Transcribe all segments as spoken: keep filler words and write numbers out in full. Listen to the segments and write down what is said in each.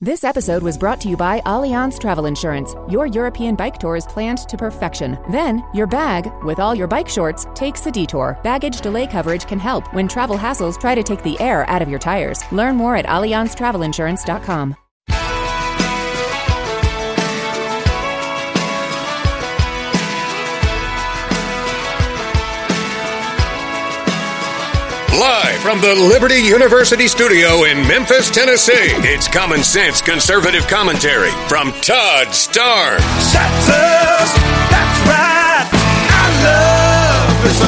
This episode was brought to you by Allianz Travel Insurance. Your European bike tour is planned to perfection. Then, your bag, with all your bike shorts, takes a detour. Baggage delay coverage can help when travel hassles try to take the air out of your tires. Learn more at allianz travel insurance dot com. Live from the Liberty University studio in Memphis, Tennessee, it's Common Sense Conservative Commentary from Todd Starnes. That's us, that's right. I love this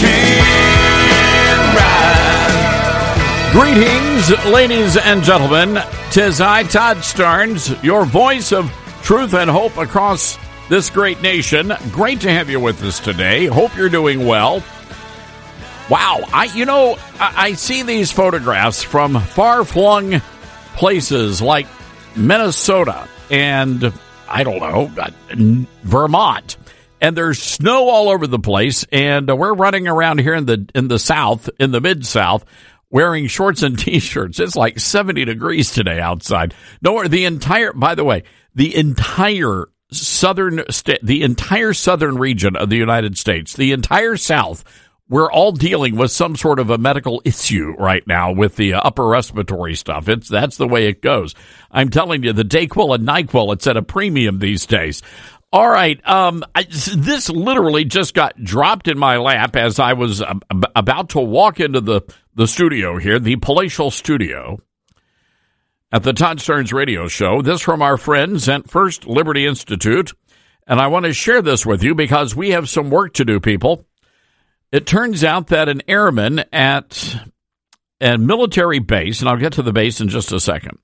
American ride. Greetings, ladies and gentlemen. 'Tis I, Todd Starnes, your voice of truth and hope across this great nation. Great to have you with us today. Hope you're doing well. Wow, I you know, I, I see these photographs from far-flung places like Minnesota and, I don't know, Vermont. And there's snow all over the place, and we're running around here in the in the South, in the Mid-South, wearing shorts and T-shirts. It's like seventy degrees today outside. No, the entire, by the way, the entire southern, the entire southern region of the United States, the entire South, we're all dealing with some sort of a medical issue right now with the upper respiratory stuff. It's that's the way it goes. I'm telling you, the Dayquil and NyQuil, it's at a premium these days. All right, um, I, this literally just got dropped in my lap as I was uh, about to walk into the, the studio here, the palatial studio at the Todd Starnes radio show. This from our friends at First Liberty Institute, and I want to share this with you because we have some work to do, people. It turns out that an airman at a military base, and I'll get to the base in just a second,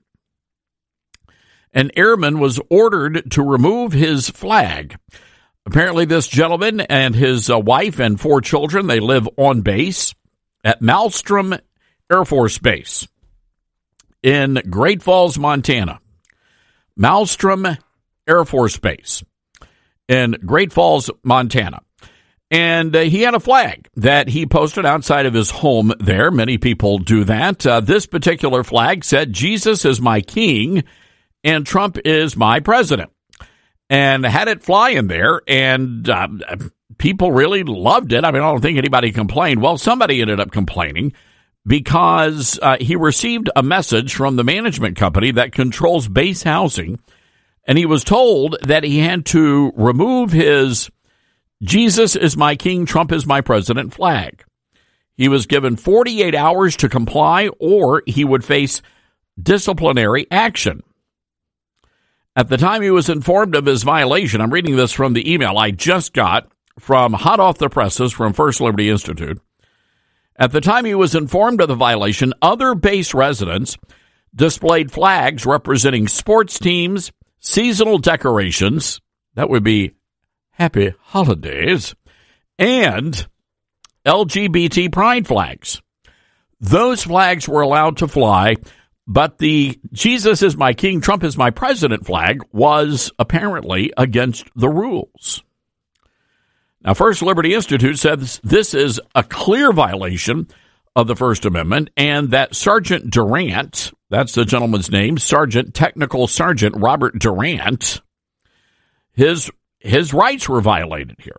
an airman was ordered to remove his flag. Apparently this gentleman and his uh, wife and four children, they live on base at Malmstrom Air Force Base in Great Falls, Montana. Malmstrom Air Force Base in Great Falls, Montana. And uh, he had a flag that he posted outside of his home there. Many people do that. Uh, this particular flag said, "Jesus is my king and Trump is my president." And had it flying there, and uh, people really loved it. I mean, I don't think anybody complained. Well, somebody ended up complaining because uh, he received a message from the management company that controls base housing, and he was told that he had to remove his "Jesus is my king, Trump is my president" flag. He was given forty-eight hours to comply, or he would face disciplinary action. At the time he was informed of his violation, I'm reading this from the email I just got from hot off the presses from First Liberty Institute. At the time he was informed of the violation, other base residents displayed flags representing sports teams, seasonal decorations, that would be Happy Holidays, and L G B T pride flags. Those flags were allowed to fly, but the "Jesus is my king, Trump is my president" flag was apparently against the rules. Now, First Liberty Institute says this is a clear violation of the First Amendment, and that Sergeant Durant, that's the gentleman's name, Sergeant Technical Sergeant Robert Durant, his His rights were violated here.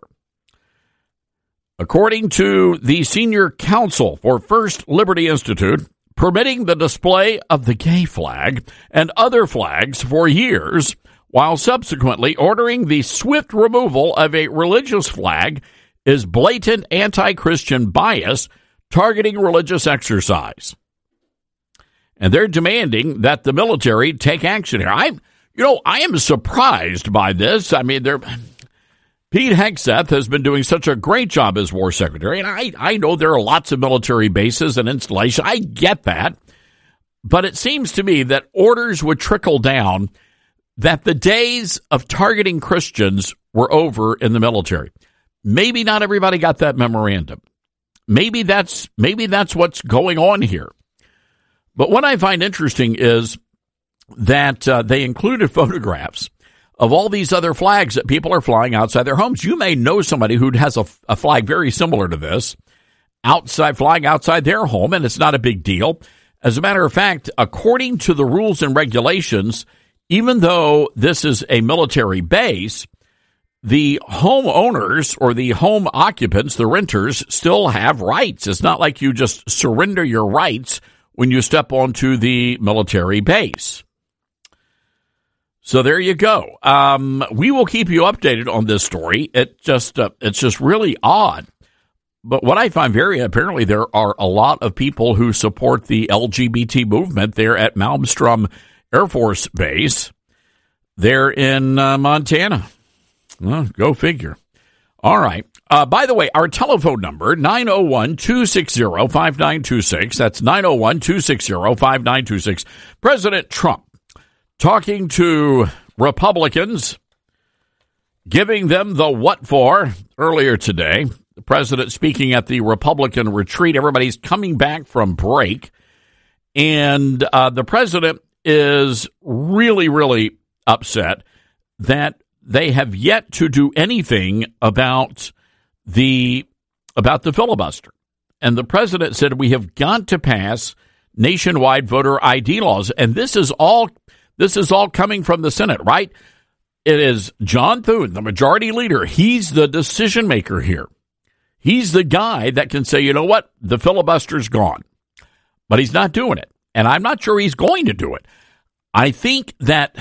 According to the senior counsel for First Liberty Institute, permitting the display of the gay flag and other flags for years, while subsequently ordering the swift removal of a religious flag, is blatant anti-Christian bias targeting religious exercise. And they're demanding that the military take action here. I'm You know, I am surprised by this. I mean, they're, Pete Hegseth has been doing such a great job as war secretary, and I, I know there are lots of military bases and installations. I get that. But it seems to me that orders would trickle down, that the days of targeting Christians were over in the military. Maybe not everybody got that memorandum. Maybe that's maybe that's what's going on here. But what I find interesting is that uh, they included photographs of all these other flags that people are flying outside their homes. You may know somebody who has a, a flag very similar to this outside, flying outside their home, and it's not a big deal. As a matter of fact, according to the rules and regulations, even though this is a military base, the homeowners or the home occupants, the renters, still have rights. It's not like you just surrender your rights when you step onto the military base. So there you go. Um, we will keep you updated on this story. It just uh, it's just really odd. But what I find very apparently there are a lot of people who support the L G B T movement there at Malmstrom Air Force Base there in uh, Montana. Well, go figure. All right. Uh, by the way, our telephone number, nine oh one, two six zero, five nine two six. That's nine oh one, two six zero, five nine two six. President Trump talking to Republicans, giving them the what for earlier today. The president speaking at the Republican retreat. Everybody's coming back from break. And uh, the president is really, really upset that they have yet to do anything about the about the filibuster. And the president said we have got to pass nationwide voter I D laws. And this is all this is all coming from the Senate, right? It is John Thune, the majority leader. He's the decision maker here. He's the guy that can say, you know what, the filibuster's gone. But he's not doing it. And I'm not sure he's going to do it. I think that,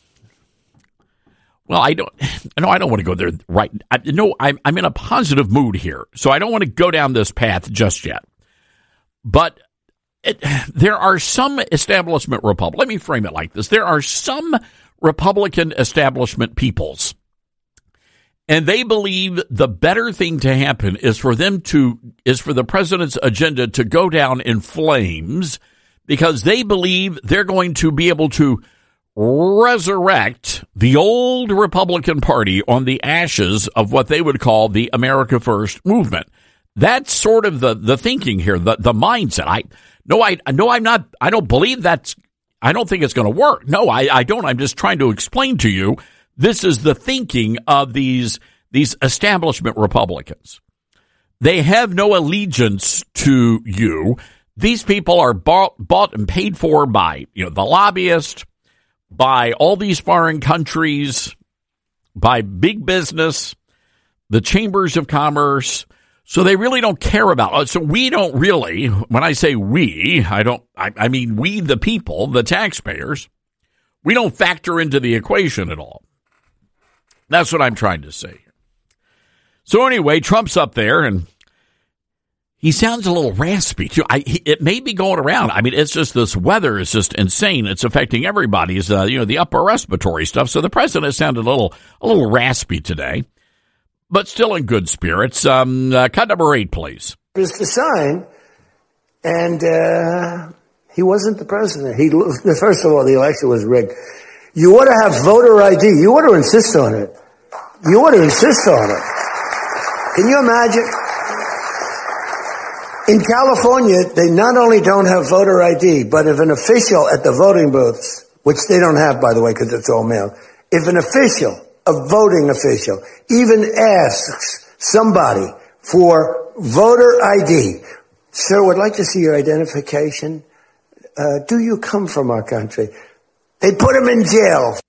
well, I don't, no, I don't want to go there right. I, no, I'm, I'm in a positive mood here. So I don't want to go down this path just yet. But it, there are some establishment Republicans, let me frame it like this. There are some Republican establishment peoples, and they believe the better thing to happen is for them to, is for the president's agenda to go down in flames, because they believe they're going to be able to resurrect the old Republican Party on the ashes of what they would call the America First movement. That's sort of the, the thinking here, the, the mindset. I, no, I, no, I'm not, I don't believe that's, I don't think it's going to work. No, I, I don't. I'm just trying to explain to you. This is the thinking of these, these establishment Republicans. They have no allegiance to you. These people are bought, bought and paid for by, you know, the lobbyist, by all these foreign countries, by big business, the chambers of commerce. So they really don't care about us. So we don't really, when I say we, I don't, I, I mean we, the people, the taxpayers, we don't factor into the equation at all. That's what I'm trying to say. So anyway, Trump's up there and he sounds a little raspy too. I, he, it may be going around. I mean, it's just this weather is just insane. It's affecting everybody's, uh, you know, the upper respiratory stuff. So the president sounded a little, a little raspy today, but still in good spirits. Um, uh, cut number eight, please. It's the sign, and uh, he wasn't the president. He first of all, the election was rigged. You ought to have voter I D. You ought to insist on it. You ought to insist on it. Can you imagine? In California, they not only don't have voter I D, but if an official at the voting booths, which they don't have, by the way, because it's all mail, if an official, a voting official, even asks somebody for voter I D, sir, would like to see your identification. Uh, do you come from our country? They put him in jail.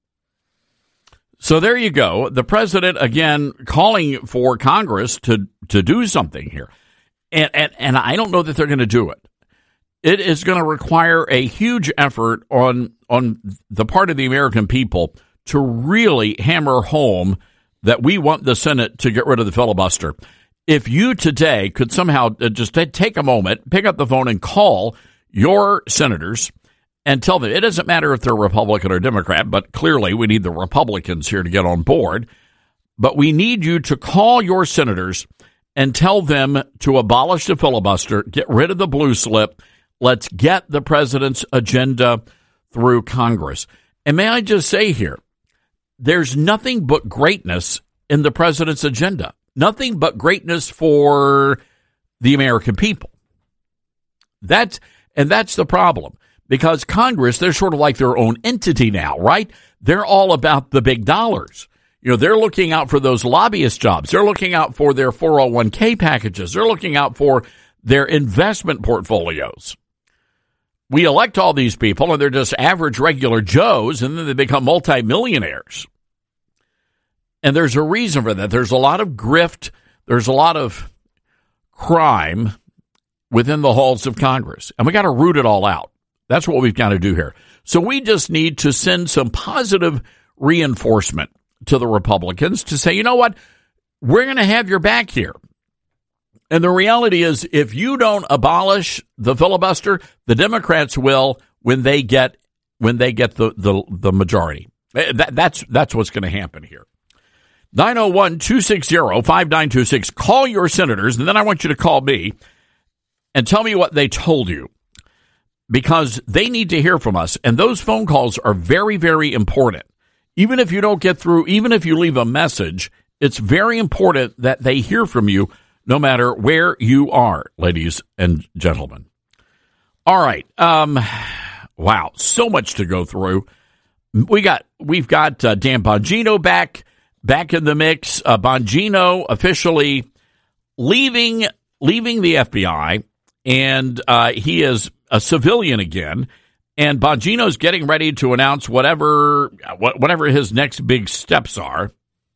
So there you go. The president, again, calling for Congress to, to do something here. And, and, and I don't know that they're going to do it. It is going to require a huge effort on, on the part of the American people to really hammer home that we want the Senate to get rid of the filibuster. If you today could somehow just take a moment, pick up the phone and call your senators and tell them, it doesn't matter if they're Republican or Democrat, but clearly we need the Republicans here to get on board. But we need you to call your senators and tell them to abolish the filibuster, get rid of the blue slip. Let's get the president's agenda through Congress. And may I just say here, there's nothing but greatness in the president's agenda. Nothing but greatness for the American people. That's, and that's the problem. Because Congress, they're sort of like their own entity now, right? They're all about the big dollars. You know, they're looking out for those lobbyist jobs. They're looking out for their four oh one k packages. They're looking out for their investment portfolios. They're looking out for their investment portfolios. They're looking out for their four oh one k packages. They're looking out for their four oh one k packages. They're looking out for their four oh one k packages. They're looking out for their investment portfolios. They're looking out for we elect all these people, and they're just average, regular Joes, and then they become multimillionaires. And there's a reason for that. There's a lot of grift. There's a lot of crime within the halls of Congress. And we got to root it all out. That's what we've got to do here. So we just need to send some positive reinforcement to the Republicans to say, you know what? We're going to have your back here. And the reality is, if you don't abolish the filibuster, the Democrats will when they get when they get the, the, the majority. That, that's that's what's going to happen here. nine oh one, two six zero, five nine two six. Call your senators, and then I want you to call me and tell me what they told you, because they need to hear from us. And those phone calls are very, very important. Even if you don't get through, even if you leave a message, it's very important that they hear from you no matter where you are, ladies and gentlemen. All right. Um, wow. So much to go through. We got, we've got uh, Dan Bongino back, back in the mix. Uh, Bongino officially leaving, leaving the F B I, and uh, he is a civilian again. And Bongino's getting ready to announce whatever, whatever his next big steps are.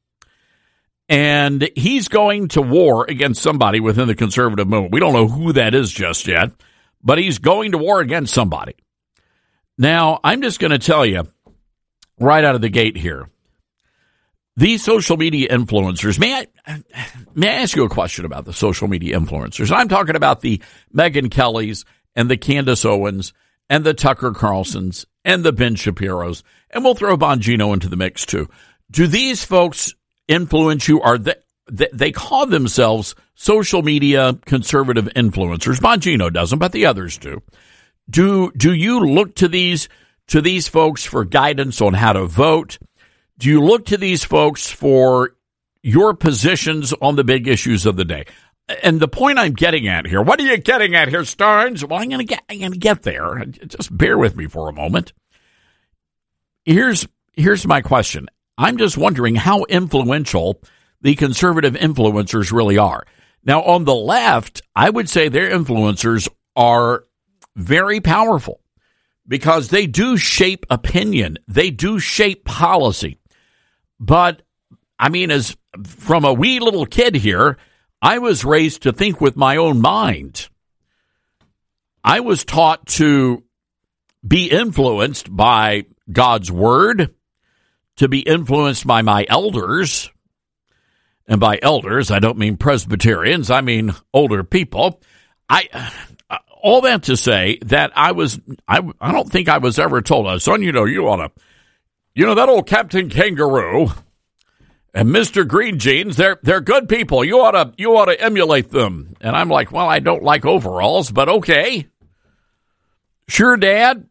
And he's going to war against somebody within the conservative movement. We don't know who that is just yet, but he's going to war against somebody. Now, I'm just going to tell you right out of the gate here, these social media influencers, may I, may I ask you a question about the social media influencers? I'm talking about the Megyn Kellys and the Candace Owens and the Tucker Carlsons and the Ben Shapiros, and we'll throw Bongino into the mix too. Do these folks influence you? Are they, they call themselves social media conservative influencers? Bongino doesn't, but the others do. Do do you look to these to these folks for guidance on how to vote? Do you look to these folks for your positions on the big issues of the day? And the point I'm getting at here, what are you getting at here, Starnes? Well, I'm going to get I'm going to get there. Just bear with me for a moment. Here's here's my question. I'm just wondering how influential the conservative influencers really are. Now, on the left, I would say their influencers are very powerful because they do shape opinion. They do shape policy. But, I mean, as from a wee little kid here, I was raised to think with my own mind. I was taught to be influenced by God's word, to be influenced by my elders. And by elders, I don't mean Presbyterians. I mean older people. I all that to say that I was, I, I don't think I was ever told, oh, son, you know, you ought to, you know, that old Captain Kangaroo and Mister Green Jeans, they're they're good people. You ought to you ought to emulate them. And I'm like, well, I don't like overalls, but okay. Sure, Dad.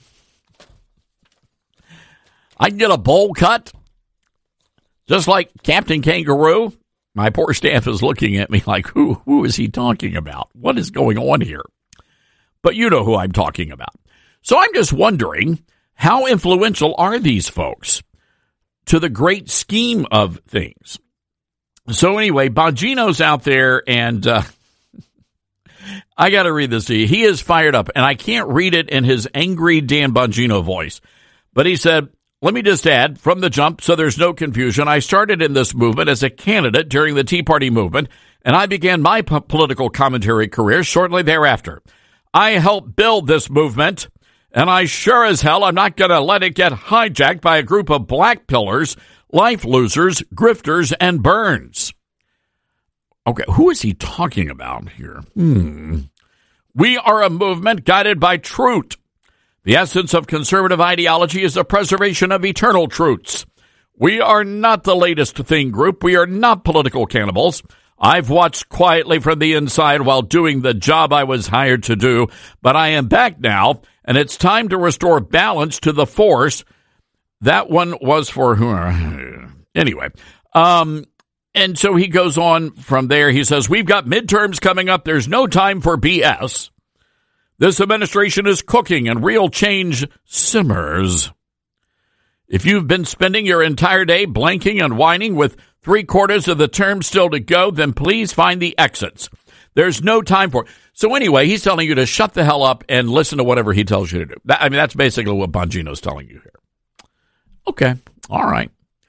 I can get a bowl cut, just like Captain Kangaroo. My poor staff is looking at me like, who who is he talking about? What is going on here? But you know who I'm talking about. So I'm just wondering, how influential are these folks to the great scheme of things? So anyway, Bongino's out there, and uh, I got to read this to you. He is fired up, and I can't read it in his angry Dan Bongino voice. But he said, let me just add, from the jump, so there's no confusion, I started in this movement as a candidate during the Tea Party movement, and I began my p- political commentary career shortly thereafter. I helped build this movement, and I sure as hell am not going to let it get hijacked by a group of black pillars, life losers, grifters, and burns. Okay, who is he talking about here? Hmm. We are a movement guided by truth. The essence of conservative ideology is the preservation of eternal truths. We are not the latest thing group. We are not political cannibals. I've watched quietly from the inside while doing the job I was hired to do, but I am back now, and it's time to restore balance to the force. That one was for who? Anyway, um, and so he goes on from there. He says, we've got midterms coming up. There's no time for B S. This administration is cooking and real change simmers. If you've been spending your entire day blanking and whining with three quarters of the term still to go, then please find the exits. There's no time for it. So anyway, he's telling you to shut the hell up and listen to whatever he tells you to do. That, I mean, that's basically what Bongino's telling you here. Okay. All right.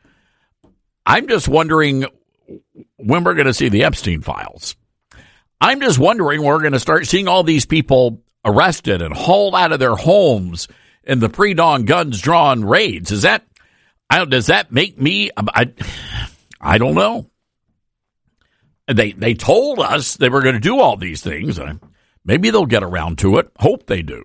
I'm just wondering when we're going to see the Epstein files. I'm just wondering when we're going to start seeing all these people arrested and hauled out of their homes in the pre-dawn guns drawn raids. Is that, I don't, does that make me, I, I don't know. They they told us they were going to do all these things. Maybe they'll get around to it. Hope they do.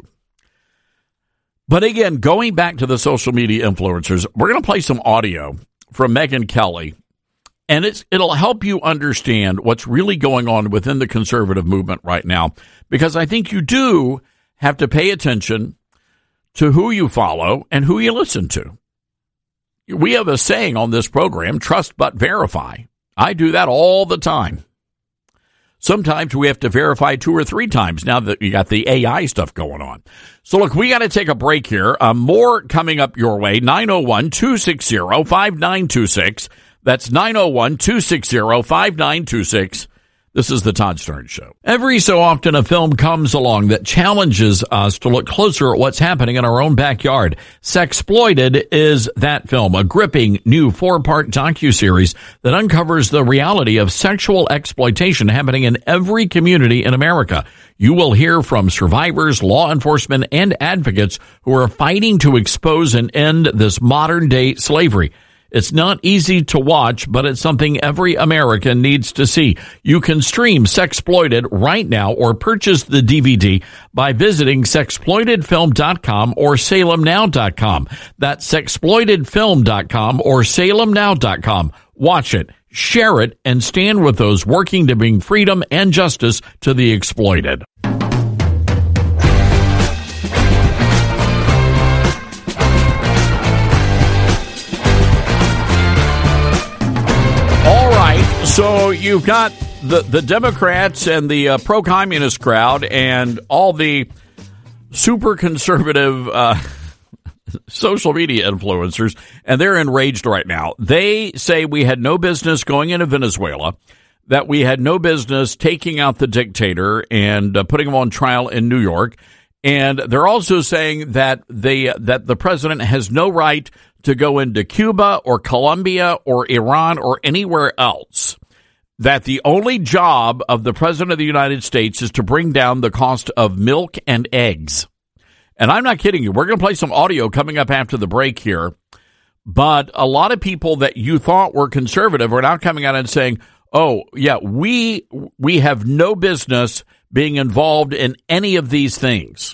But again, going back to the social media influencers, we're going to play some audio from Megyn Kelly, and it's it'll help you understand what's really going on within the conservative movement right now, because I think you do have to pay attention to who you follow and who you listen to. We have a saying on this program, trust but verify. I do that all the time. Sometimes we have to verify two or three times now that you got the A I stuff going on. So, look, we got to take a break here. Uh, more coming up your way. nine oh one, two six zero, five nine two six. That's nine oh one, two six zero, five nine two six. This is the Todd Starnes Show. Every so often, a film comes along that challenges us to look closer at what's happening in our own backyard. Sexploited is that film, a gripping new four-part docuseries that uncovers the reality of sexual exploitation happening in every community in America. You will hear from survivors, law enforcement, and advocates who are fighting to expose and end this modern-day slavery. It's not easy to watch, but it's something every American needs to see. You can stream Sexploited right now or purchase the D V D by visiting sexploited film dot com or salem now dot com. That's sexploited film dot com or salem now dot com. Watch it, share it, and stand with those working to bring freedom and justice to the exploited. So you've got the, the Democrats and the uh, pro-communist crowd and all the super conservative uh, social media influencers, and they're enraged right now. They say we had no business going into Venezuela, that we had no business taking out the dictator and uh, putting him on trial in New York. And they're also saying that they that the president has no right to go into Cuba or Colombia or Iran or anywhere else. That the only job of the president of the United States is to bring down the cost of milk and eggs. And I'm not kidding you. We're going to play some audio coming up after the break here. But a lot of people that you thought were conservative are now coming out and saying, oh, yeah, we we have no business being involved in any of these things.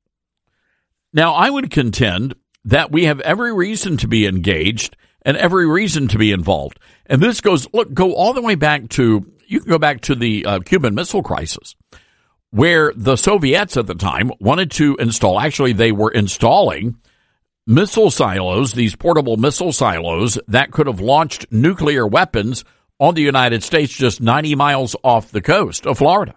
Now, I would contend that we have every reason to be engaged and every reason to be involved. And this goes, look, go all the way back to, you can go back to the uh, Cuban Missile Crisis, where the Soviets at the time wanted to install, actually they were installing missile silos, these portable missile silos that could have launched nuclear weapons on the United States just ninety miles off the coast of Florida.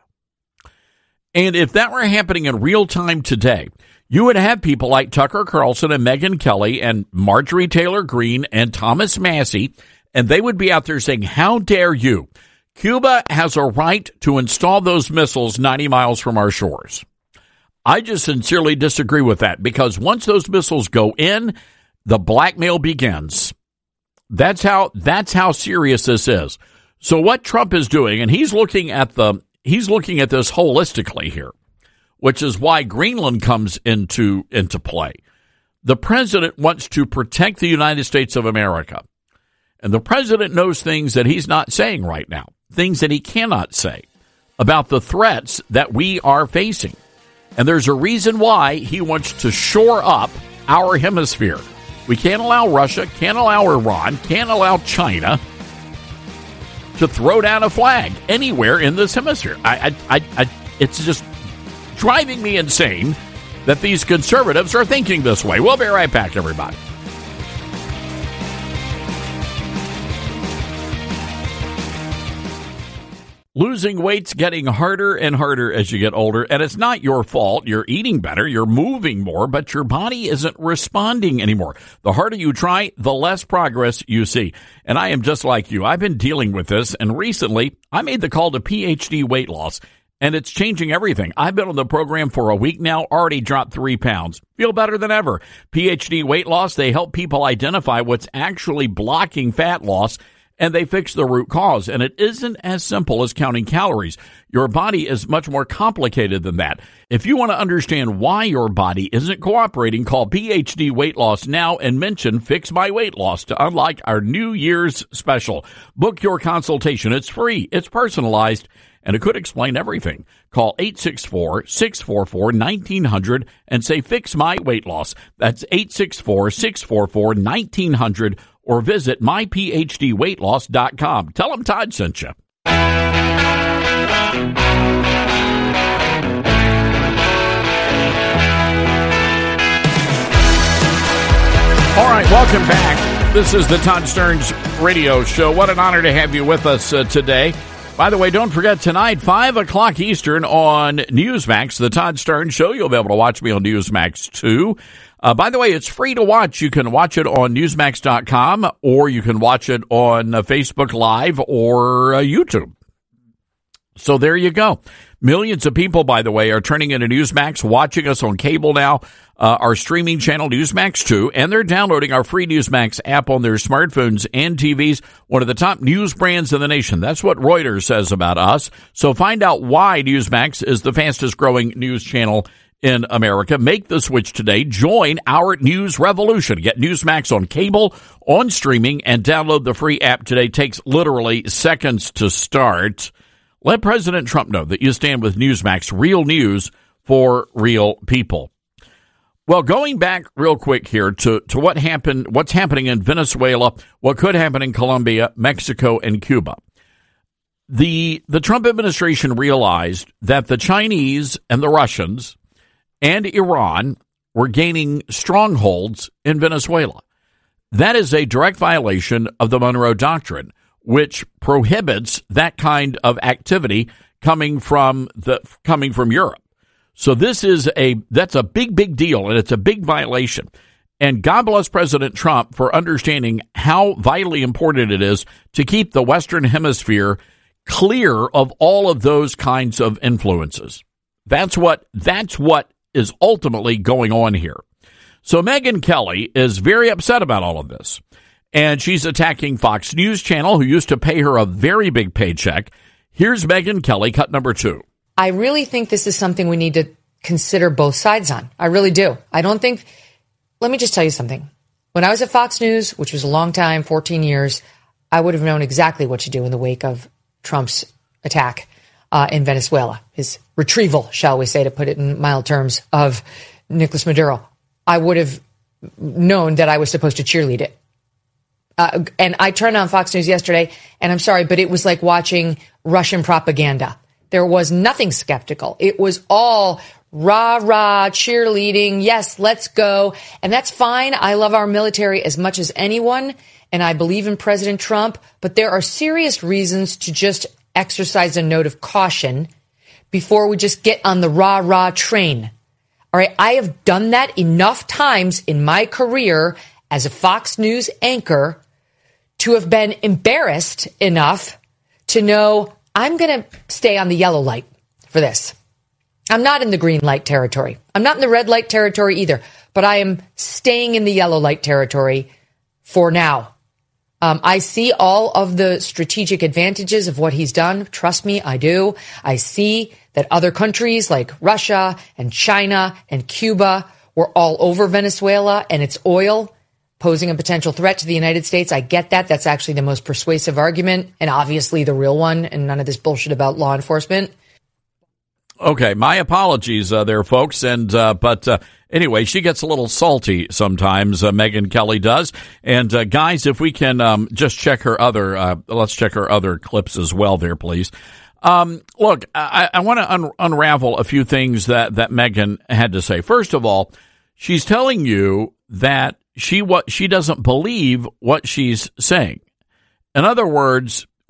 And if that were happening in real time today, you would have people like Tucker Carlson and Megyn Kelly and Marjorie Taylor Greene and Thomas Massie, and they would be out there saying, how dare you? Cuba has a right to install those missiles ninety miles from our shores. I just sincerely disagree with that, because once those missiles go in, the blackmail begins. That's how that's how serious this is. So what Trump is doing, and he's looking at the he's looking at this holistically here, which is why Greenland comes into into play. The president wants to protect the United States of America. And the president knows things that he's not saying right now, things that he cannot say about the threats that we are facing. And there's a reason why he wants to shore up our hemisphere. We can't allow Russia, can't allow Iran, can't allow China to throw down a flag anywhere in this hemisphere. I, I, I, I, it's just driving me insane that these conservatives are thinking this way. We'll be right back, everybody. Losing weight's getting harder and harder as you get older, and it's not your fault. You're eating better, you're moving more, but your body isn't responding anymore. The harder you try, the less progress you see. And I am just like you. I've been dealing with this, and recently I made the call to P H D Weight Loss, and it's changing everything. I've been on the program for a week now, already dropped three pounds. Feel better than ever. P H D Weight Loss, they help people identify what's actually blocking fat loss, and they fix the root cause. And it isn't as simple as counting calories. Your body is much more complicated than that. If you want to understand why your body isn't cooperating, call P H D Weight Loss now and mention Fix My Weight Loss to unlock our New Year's special. Book your consultation. It's free. It's personalized, and it could explain everything. Call eight six four, six four four, one nine zero zero and say, Fix My Weight Loss. That's eight six four, six four four, one nine zero zero, or visit my p h d weight loss dot com. Tell them Todd sent you. All right, welcome back. This is the Todd Stearns Radio Show. What an honor to have you with us uh, today. By the way, don't forget, tonight, five o'clock Eastern on Newsmax, the Todd Stearns Show. You'll be able to watch me on Newsmax, too. Uh, by the way, it's free to watch. You can watch it on newsmax dot com, or you can watch it on uh, Facebook Live or uh, YouTube. So there you go. Millions of people, by the way, are turning into Newsmax, watching us on cable now, uh, our streaming channel, Newsmax two, and they're downloading our free Newsmax app on their smartphones and T Vs, one of the top news brands in the nation. That's what Reuters says about us. So find out why Newsmax is the fastest growing news channel in America. Make the switch today. Join our news revolution. Get Newsmax on cable, on streaming, and download the free app today. Takes literally seconds to start. Let President Trump know that you stand with Newsmax, real news for real people. Well, going back real quick here to, to what happened, what's happening in Venezuela, what could happen in Colombia, Mexico, and Cuba. The, the Trump administration realized that the Chinese and the Russians and Iran were gaining strongholds in Venezuela. That is a direct violation of the Monroe Doctrine, which prohibits that kind of activity coming from the coming from Europe. So this is a that's a big, big deal, and it's a big violation. And God bless President Trump for understanding how vitally important it is to keep the Western Hemisphere clear of all of those kinds of influences. That's what that's what is ultimately going on here. So Megyn Kelly is very upset about all of this. And she's attacking Fox News Channel, who used to pay her a very big paycheck. Here's Megyn Kelly, cut number two. I really think this is something we need to consider both sides on. I really do. I don't think, let me just tell you something. When I was at Fox News, which was a long time, fourteen years, I would have known exactly what to do in the wake of Trump's attack uh, in Venezuela, his retrieval, shall we say, to put it in mild terms, of Nicolas Maduro. I would have known that I was supposed to cheerlead it. Uh, and I turned on Fox News yesterday, and I'm sorry, but it was like watching Russian propaganda. There was nothing skeptical. It was all rah, rah, cheerleading. Yes, let's go. And that's fine. I love our military as much as anyone, and I believe in President Trump. But there are serious reasons to just exercise a note of caution before we just get on the rah, rah train. All right, I have done that enough times in my career as a Fox News anchor to have been embarrassed enough to know I'm going to stay on the yellow light for this. I'm not in the green light territory. I'm not in the red light territory either, but I am staying in the yellow light territory for now. Um, I see all of the strategic advantages of what he's done. Trust me, I do. I see that other countries like Russia and China and Cuba were all over Venezuela and its oil, posing a potential threat to the United States. I get that. That's actually the most persuasive argument, and obviously the real one, and none of this bullshit about law enforcement. Okay, my apologies uh, there, folks. And uh, but uh, anyway, she gets a little salty sometimes. Uh, Megyn Kelly does. And uh, guys, if we can um, just check her other, uh, let's check her other clips as well, there, please. Um, look, I, I want to un- unravel a few things that that Megyn had to say. First of all, she's telling you that she what she doesn't believe what she's saying. In other words,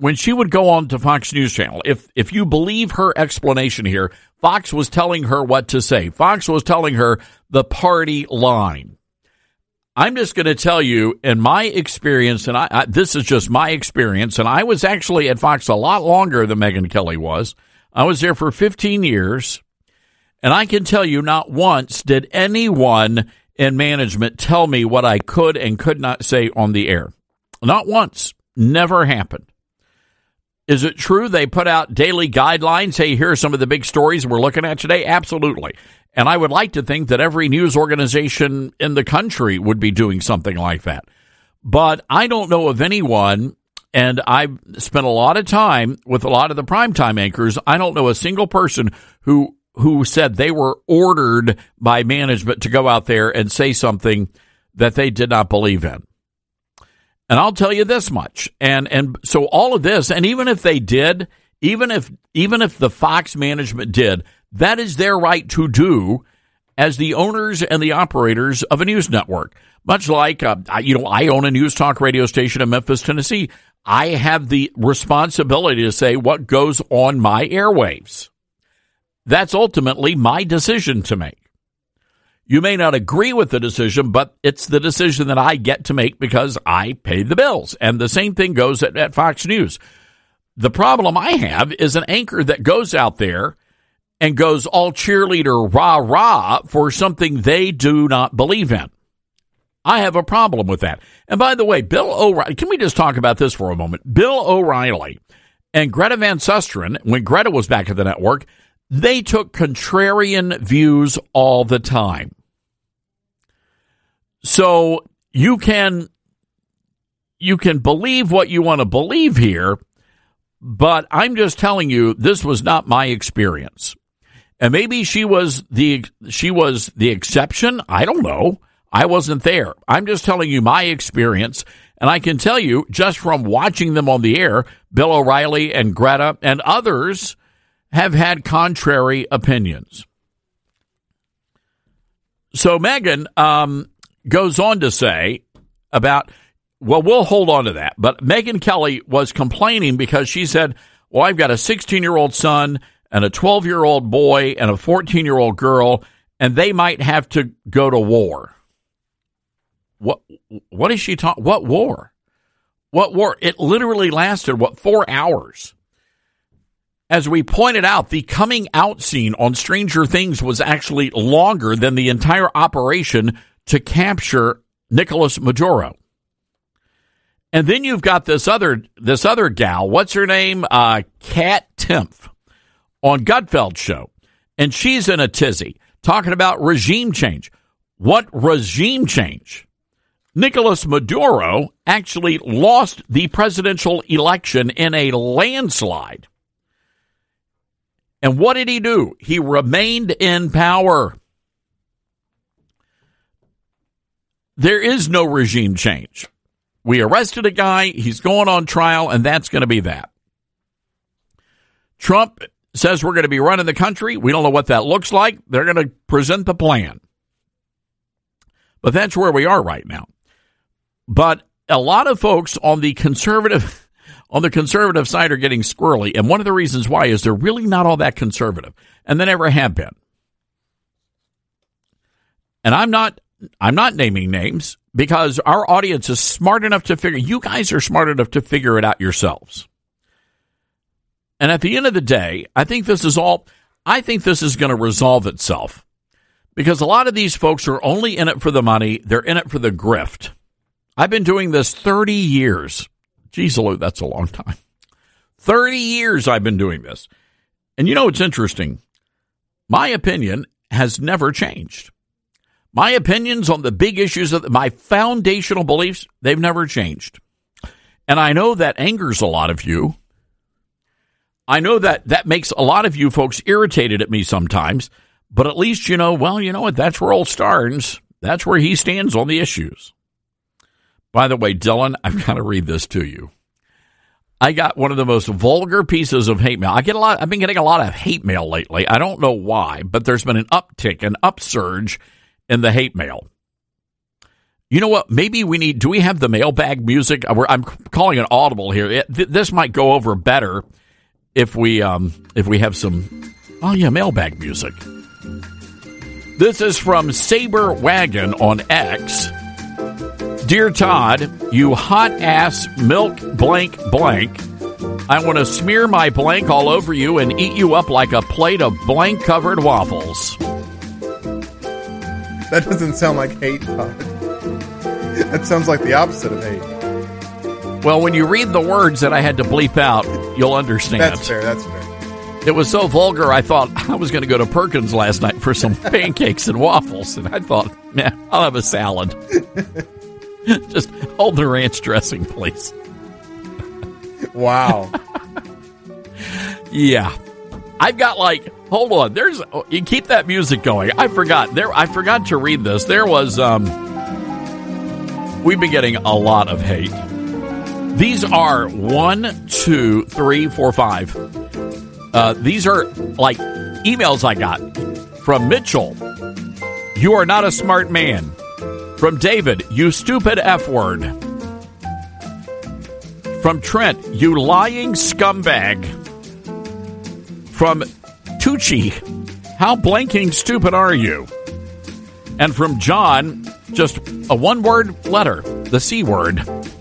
when she would go on to Fox News Channel, if if you believe her explanation here, Fox was telling her what to say. Fox was telling her the party line. I'm just going to tell you, in my experience, and I, I, this is just my experience, and I was actually at Fox a lot longer than Megyn Kelly was. I was there for fifteen years, and I can tell you not once did anyone in management tell me what I could and could not say on the air. Not once. Never happened. Is it true they put out daily guidelines? Hey, here are some of the big stories we're looking at today. Absolutely. And I would like to think that every news organization in the country would be doing something like that. But I don't know of anyone, and I've spent a lot of time with a lot of the primetime anchors. I don't know a single person who who said they were ordered by management to go out there and say something that they did not believe in. And I'll tell you this much. And and so all of this, and even if they did, even if even if the Fox management did, that is their right to do as the owners and the operators of a news network. Much like, uh, you know, I own a news talk radio station in Memphis, Tennessee. I have the responsibility to say what goes on my airwaves. That's ultimately my decision to make. You may not agree with the decision, but it's the decision that I get to make because I pay the bills. And the same thing goes at, at Fox News. The problem I have is an anchor that goes out there and goes all cheerleader rah-rah for something they do not believe in. I have a problem with that. And by the way, Bill O'Reilly, can we just talk about this for a moment? Bill O'Reilly and Greta Van Susteren, when Greta was back at the network, they took contrarian views all the time. So you can you can believe what you want to believe here, but I'm just telling you this was not my experience. And maybe she was the she was the exception. I don't know. I wasn't there. I'm just telling you my experience, and I can tell you just from watching them on the air, Bill O'Reilly and Greta and others have had contrary opinions. So Megyn um, goes on to say about, well, we'll hold on to that. But Megyn Kelly was complaining because she said, well, I've got a sixteen-year-old son and a twelve-year-old boy and a fourteen-year-old girl, and they might have to go to war. What, what is she talking? What war? What war? It literally lasted, what, four hours? As we pointed out, the coming out scene on Stranger Things was actually longer than the entire operation to capture Nicholas Maduro. And then you've got this other this other gal, what's her name? Uh, Kat Timpf on Gutfeld's show. And she's in a tizzy talking about regime change. What regime change? Nicholas Maduro actually lost the presidential election in a landslide. And what did he do? He remained in power. There is no regime change. We arrested a guy, he's going on trial, and that's going to be that. Trump says we're going to be running the country. We don't know what that looks like. They're going to present the plan. But that's where we are right now. But a lot of folks on the conservative on the conservative side are getting squirrely, and one of the reasons why is they're really not all that conservative, and they never have been. And I'm not I'm not naming names because our audience is smart enough to figure, you guys are smart enough to figure it out yourselves. And at the end of the day, I think this is all, I think this is going to resolve itself because a lot of these folks are only in it for the money. They're in it for the grift. I've been doing this thirty years. Geez, Lou, that's a long time. thirty years I've been doing this. And you know, it's interesting. My opinion has never changed. My opinions on the big issues, of my foundational beliefs, they've never changed. And I know that angers a lot of you. I know that that makes a lot of you folks irritated at me sometimes, but at least you know, well, you know what, that's where old Starnes, that's where he stands on the issues. By the way, Dylan, I've got to read this to you. I got one of the most vulgar pieces of hate mail. I get a lot, I've been getting a lot of hate mail lately. I don't know why, but there's been an uptick, an upsurge in the hate mail. You know what? Maybe we need, do we have the mailbag music? I'm calling it audible here. This might go over better if we um, if we have some, oh yeah, mailbag music. This is from Saber Wagon on X. Dear Todd, you hot ass milk blank blank. I want to smear my blank all over you and eat you up like a plate of blank covered waffles. That doesn't sound like hate, Todd. That sounds like the opposite of hate. Well, when you read the words that I had to bleep out, you'll understand. That's fair, that's fair. It was so vulgar, I thought I was going to go to Perkins last night for some pancakes and waffles, and I thought, man, I'll have a salad. Just hold the ranch dressing, please. Wow. Yeah. I've got like, hold on, there's, you keep that music going. I forgot, there. I forgot to read this. There was, um, we've been getting a lot of hate. These are one, two, three, four, five. Uh, these are like emails I got from Mitchell. You are not a smart man. From David, you stupid F word. From Trent, you lying scumbag. From Tucci, how blanking stupid are you? And from John, just a one-word letter, the C word.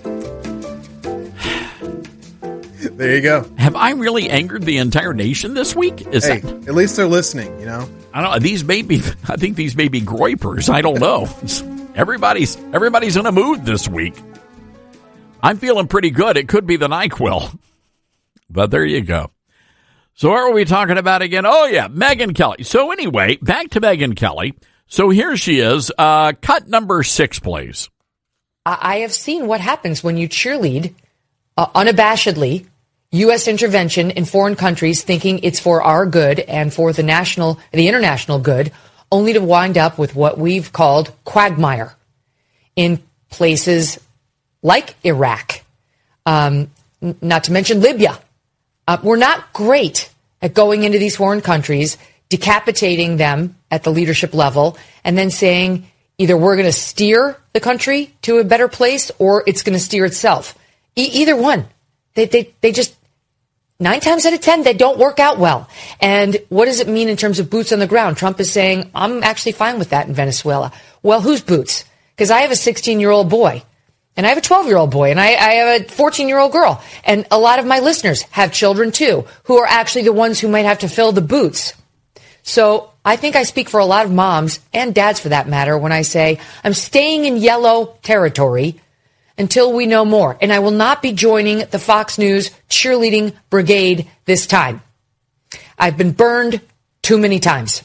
There you go. Have I really angered the entire nation this week? Is hey, that, at least they're listening, you know? I don't know. These may be, I think these may be groypers. I don't know. Everybody's everybody's in a mood this week. I'm feeling pretty good. It could be the NyQuil. But there you go. So what were we talking about again? Oh, yeah, Megyn Kelly. So anyway, back to Megyn Kelly. So here she is. Uh, cut number six, please. I have seen what happens when you cheerlead uh, unabashedly U S intervention in foreign countries, thinking it's for our good and for the national, the international good, only to wind up with what we've called quagmire in places like Iraq, um, n- not to mention Libya. Uh, we're not great at going into these foreign countries, decapitating them at the leadership level, and then saying either we're going to steer the country to a better place or it's going to steer itself. E- either one. They, they, they just, nine times out of ten, they don't work out well. And what does it mean in terms of boots on the ground? Trump is saying, I'm actually fine with that in Venezuela. Well, whose boots? Because I have a sixteen-year-old boy. And I have a twelve-year-old boy, and I, I have a fourteen-year-old girl. And a lot of my listeners have children, too, who are actually the ones who might have to fill the boots. So I think I speak for a lot of moms, and dads for that matter, when I say I'm staying in yellow territory until we know more. And I will not be joining the Fox News cheerleading brigade this time. I've been burned too many times.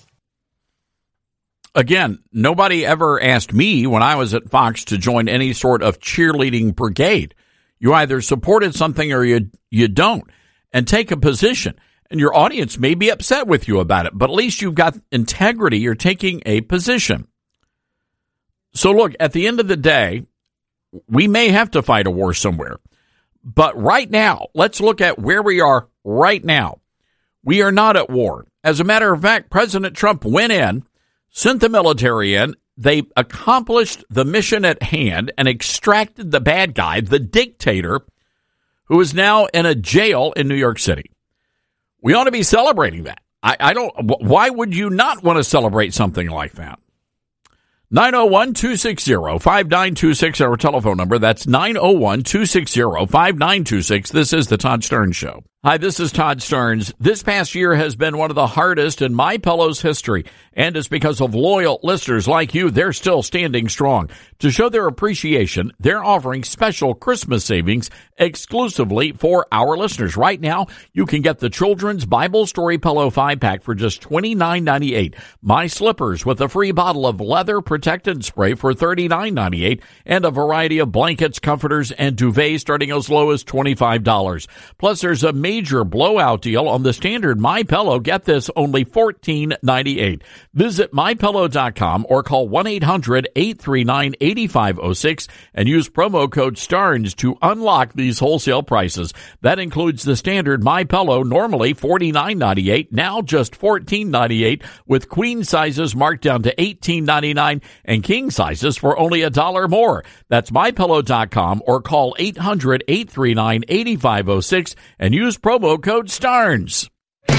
Again, nobody ever asked me when I was at Fox to join any sort of cheerleading brigade. You either supported something or you you don't, and take a position. And your audience may be upset with you about it, but at least you've got integrity. You're taking a position. So look, at the end of the day, we may have to fight a war somewhere. But right now, let's look at where we are right now. We are not at war. As a matter of fact, President Trump went in, sent the military in, they accomplished the mission at hand and extracted the bad guy, the dictator, who is now in a jail in New York City. We ought to be celebrating that. I, I don't, why would you not want to celebrate something like that? nine oh one, two six zero, five nine two six, our telephone number. That's nine oh one, two six zero, five nine two six. This is the Todd Starnes Show. Hi, this is Todd Starnes. This past year has been one of the hardest in MyPillow's history, and it's because of loyal listeners like you. They're still standing strong. To show their appreciation, they're offering special Christmas savings exclusively for our listeners. Right now, you can get the Children's Bible Story Pillow five-pack for just twenty-nine ninety-eight. My Slippers with a free bottle of leather protectant spray for thirty-nine ninety-eight, and a variety of blankets, comforters, and duvets starting as low as twenty-five dollars. Plus, there's a major blowout deal on the standard MyPillow. Get this, only fourteen ninety-eight. Visit my pillow dot com or call one eight hundred eight three nine eight five zero six and use promo code STARNS to unlock these wholesale prices. That includes the standard MyPillow, normally forty-nine ninety-eight, now just fourteen ninety-eight, with queen sizes marked down to eighteen ninety-nine and king sizes for only a dollar more. That's my pillow dot com or call eight hundred eight three nine eight five zero six and use promo code STARNS.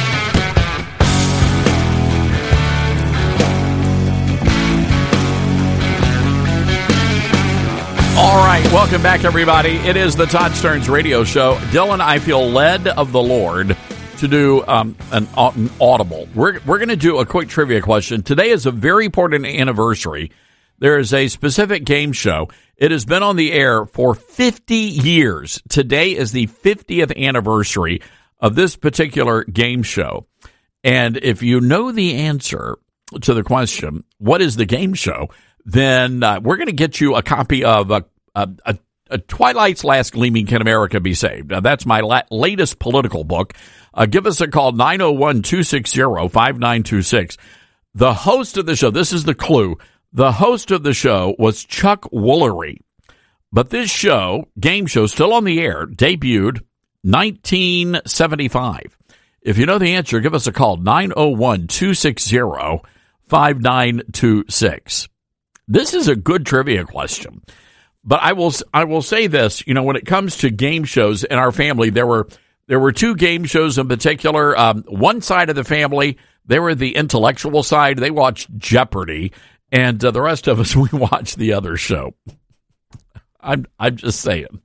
All right, welcome back, everybody. It is the Todd Starnes Radio Show. Dylan, I feel led of the Lord to do um, an, an audible. We're we're going to do a quick trivia question. Today is a very important anniversary. There is a specific game show. It has been on the air for fifty years. Today is the fiftieth anniversary of this particular game show. And if you know the answer to the question, what is the game show, then uh, we're going to get you a copy of a, a, a, a Twilight's Last Gleaming Can America Be Saved. Now, that's my la- latest political book. Uh, give us a call, nine oh one, two six zero, five nine two six. The host of the show, this is the clue, the host of the show was Chuck Woolery. But this show, game show, still on the air, debuted nineteen seventy-five. If you know the answer, give us a call, nine oh one, two six zero, five nine two six. This is a good trivia question, but I will I will say this. You know, when it comes to game shows in our family, there were there were two game shows in particular. Um, one side of the family, they were the intellectual side. They watched Jeopardy, and uh, the rest of us, we watched the other show. I'm I'm just saying.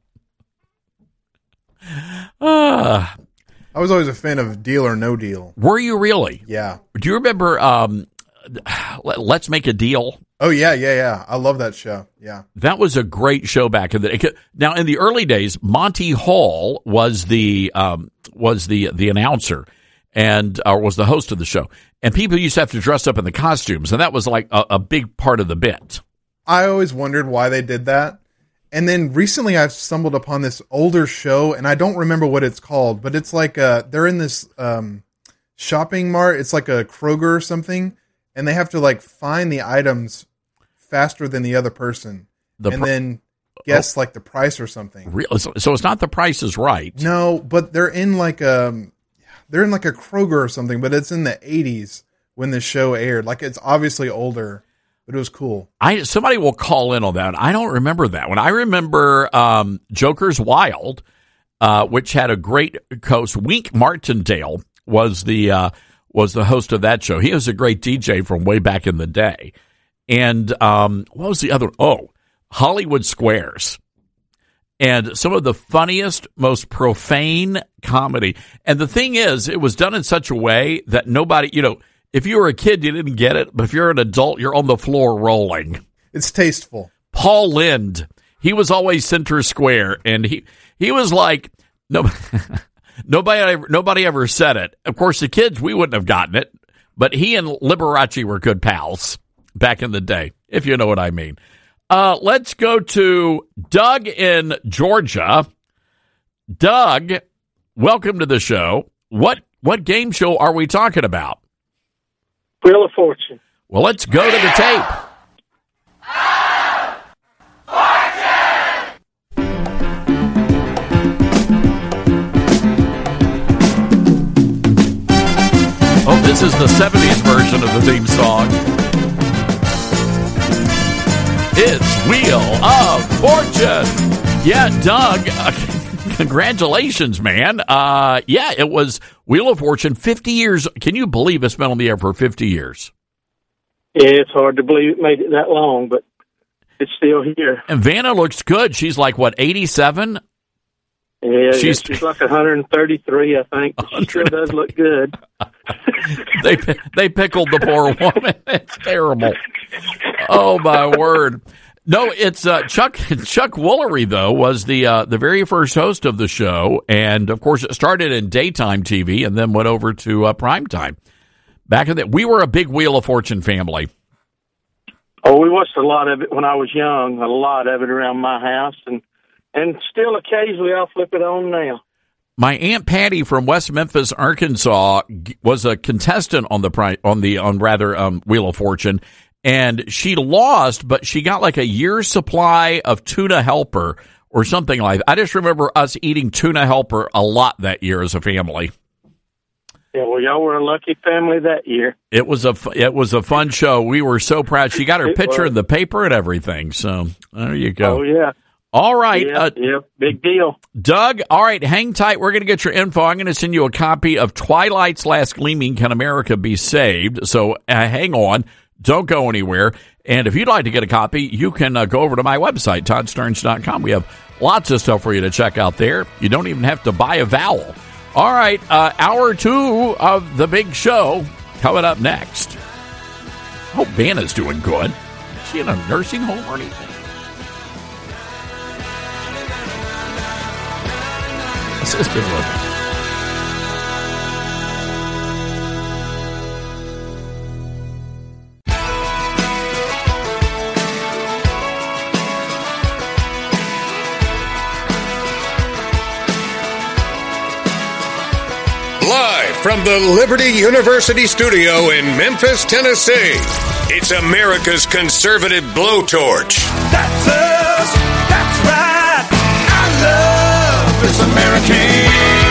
Uh, I was always a fan of Deal or No Deal. Were you really? Yeah. Do you remember um, Let's Make a Deal? Oh, yeah, yeah, yeah. I love that show. Yeah. That was a great show back in the day. Now, in the early days, Monty Hall was the um, was the the announcer and or was the host of the show. And people used to have to dress up in the costumes, and that was like a, a big part of the bit. I always wondered why they did that. And then recently I've stumbled upon this older show, and I don't remember what it's called, but it's like uh, they're in this um, shopping mart. It's like a Kroger or something, and they have to like find the items faster than the other person, the and pr- then guess oh. like the price or something. Really? So, so it's not The Price is Right. No, but they're in like a they're in like a Kroger or something, but it's in the eighties when the show aired. Like it's obviously older, but it was cool. I somebody will call in on that. I don't remember that one. I remember um, Joker's Wild, uh, which had a great host. Wink Martindale was the uh, was the host of that show. He was a great D J from way back in the day. And um, what was the other? Oh, Hollywood Squares. And some of the funniest, most profane comedy. And the thing is, it was done in such a way that nobody, you know, if you were a kid, you didn't get it. But if you're an adult, you're on the floor rolling. It's tasteful. Paul Lynde, he was always center square. And he, he was like, no, nobody, ever, nobody ever said it. Of course, the kids, we wouldn't have gotten it. But he and Liberace were good pals back in the day, if you know what I mean. Uh, let's go to Doug in Georgia. Doug, welcome to the show. What what game show are we talking about? Wheel of Fortune. Well, let's go to the tape. Oh, this is the seventies version of the theme song. It's Wheel of Fortune. Yeah, Doug, uh, congratulations, man. Uh, yeah, it was Wheel of Fortune, fifty years. Can you believe it's been on the air for fifty years? Yeah, it's hard to believe it made it that long, but it's still here. And Vanna looks good. She's like, what, eighty-seven? Yeah, she's, she's like one hundred thirty-three, I think. She still does look good. they they pickled the poor woman. It's terrible. Oh, my word. No, it's uh, Chuck Chuck Woolery, though, was the uh, the very first host of the show. And, of course, it started in daytime T V and then went over to uh, primetime. Back in the, we were a big Wheel of Fortune family. Oh, we watched a lot of it when I was young, a lot of it around my house. And, and still occasionally I'll flip it on now. My Aunt Patty from West Memphis, Arkansas, was a contestant on the pri- on the on rather um, Wheel of Fortune, and she lost, but she got like a year's supply of tuna helper or something like that. I just remember us eating tuna helper a lot that year as a family. Yeah, well, y'all were a lucky family that year. It was a it was a fun show. We were so proud. She got her It picture was. in the paper and everything. So there you go. Oh, yeah. All right. Yeah, Uh, yeah, big deal. Doug, all right, hang tight. We're going to get your info. I'm going to send you a copy of Twilight's Last Gleaming, Can America Be Saved? So uh, hang on. Don't go anywhere. And if you'd like to get a copy, you can uh, go over to my website, todd stearns dot com. We have lots of stuff for you to check out there. You don't even have to buy a vowel. All right, uh, hour two of the big show coming up next. I hope Vanna's doing good. Is she in a nursing home or anything? Assisted living. Live from the Liberty University studio in Memphis, Tennessee, it's America's conservative blowtorch. That's us. That's right. I love this American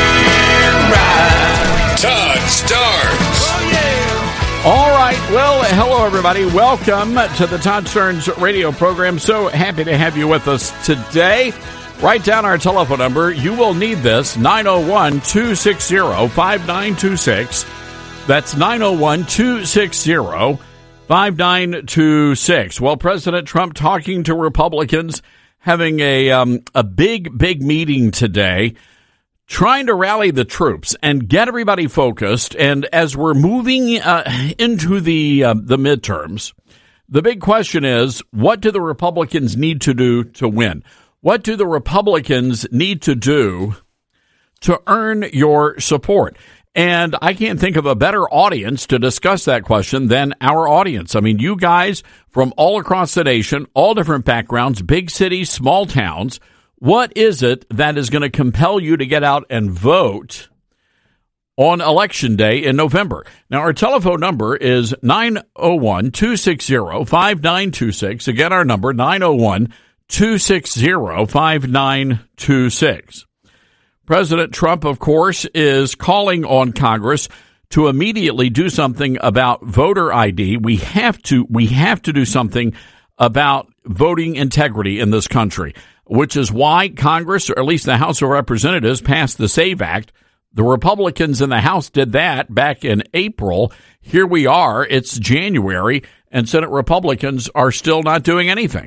ride. Todd Starnes. Oh, yeah. All right. Well, hello, everybody. Welcome to the Todd Stearns radio program. So happy to have you with us today. Write down our telephone number. You will need this, nine oh one, two six zero, five nine two six. That's nine oh one, two six zero, five nine two six. Well, President Trump talking to Republicans, having a um, a big, big meeting today, trying to rally the troops and get everybody focused. And as we're moving uh, into the uh, the midterms, the big question is, what do the Republicans need to do to win? What do the Republicans need to do to earn your support? And I can't think of a better audience to discuss that question than our audience. I mean, you guys from all across the nation, all different backgrounds, big cities, small towns. What is it that is going to compel you to get out and vote on Election Day in November? Now, our telephone number is nine oh one, two six zero, five nine two six. Again, our number, nine oh one, two six zero, five nine two six. President Trump, of course, is calling on Congress to immediately do something about voter I D. We have to, we have to do something about voting integrity in this country, which is why Congress, or at least the House of Representatives, passed the SAVE Act. The Republicans in the House did that back in April. Here we are. It's January, and Senate Republicans are still not doing anything.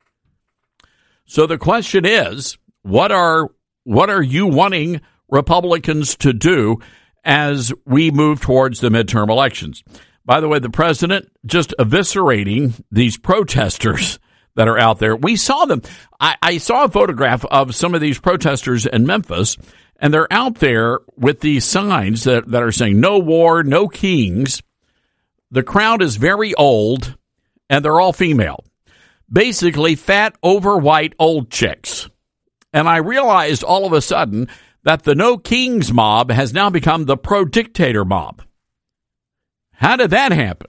So the question is, what are what are you wanting Republicans to do as we move towards the midterm elections? By the way, the president just eviscerating these protesters that are out there. We saw them. I, I saw a photograph of some of these protesters in Memphis, and they're out there with these signs that, that are saying, no war, no kings. The crowd is very old, and they're all female. Basically, fat, over-white, old chicks. And I realized all of a sudden that the No Kings mob has now become the pro-dictator mob. How did that happen?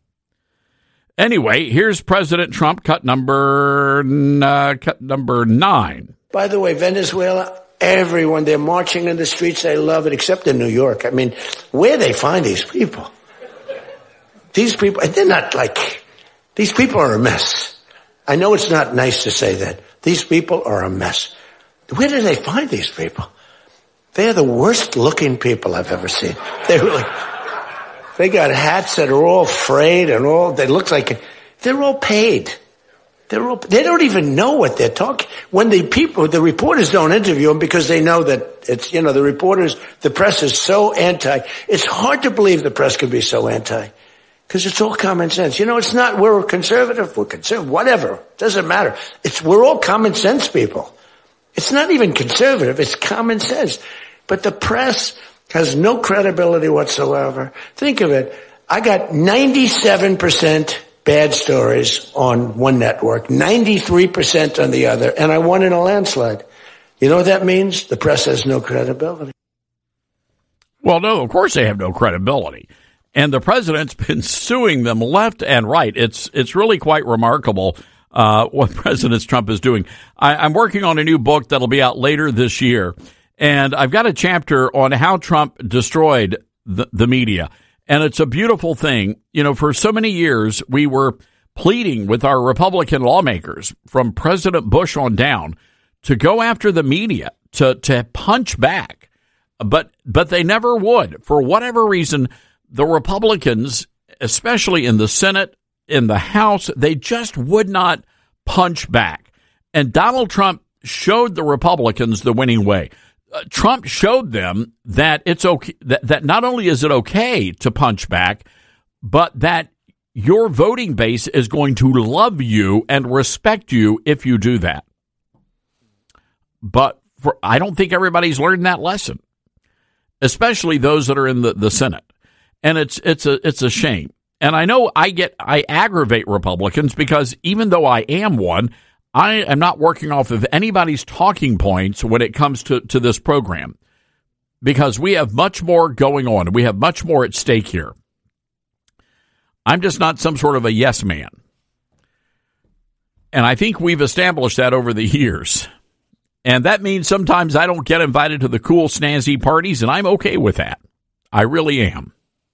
Anyway, here's President Trump, cut number uh, cut number nine. By the way, Venezuela, everyone, they're marching in the streets. They love it, except in New York. I mean, where they find these people? These people, they're not like, these people are a mess. I know it's not nice to say that. These people are a mess. Where do they find these people? They're the worst looking people I've ever seen. They really, they got hats that are all frayed and all, they look like, they're all paid. They're all, they don't even know what they're talking. When the people, the reporters don't interview them because they know that it's, you know, the reporters, the press is so anti. It's hard to believe the press could be so anti. Because it's all common sense. You know, it's not, we're conservative, we're conservative, whatever. Doesn't matter. It's, we're all common sense people. It's not even conservative, it's common sense. But the press has no credibility whatsoever. Think of it. I got ninety-seven percent bad stories on one network, ninety-three percent on the other, and I won in a landslide. You know what that means? The press has no credibility. Well, no, of course they have no credibility. And the president's been suing them left and right. It's it's really quite remarkable uh, what President Trump is doing. I, I'm working on a new book that'll be out later this year, and I've got a chapter on how Trump destroyed the, the media. And it's a beautiful thing. You know, for so many years, we were pleading with our Republican lawmakers from President Bush on down to go after the media, to, to punch back. But but they never would. For whatever reason, the Republicans, especially in the Senate, in the House, they just would not punch back. And Donald Trump showed the Republicans the winning way. Uh, Trump showed them that it's okay, that, that not only is it okay to punch back, but that your voting base is going to love you and respect you if you do that. But for, I don't think everybody's learned that lesson, especially those that are in the, the Senate. And it's it's a it's a shame. And I know I get I aggravate Republicans because even though I am one, I am not working off of anybody's talking points when it comes to, to this program, because we have much more going on. We have much more at stake here. I'm just not some sort of a yes man. And I think we've established that over the years. And that means sometimes I don't get invited to the cool, snazzy parties, and I'm okay with that. I really am.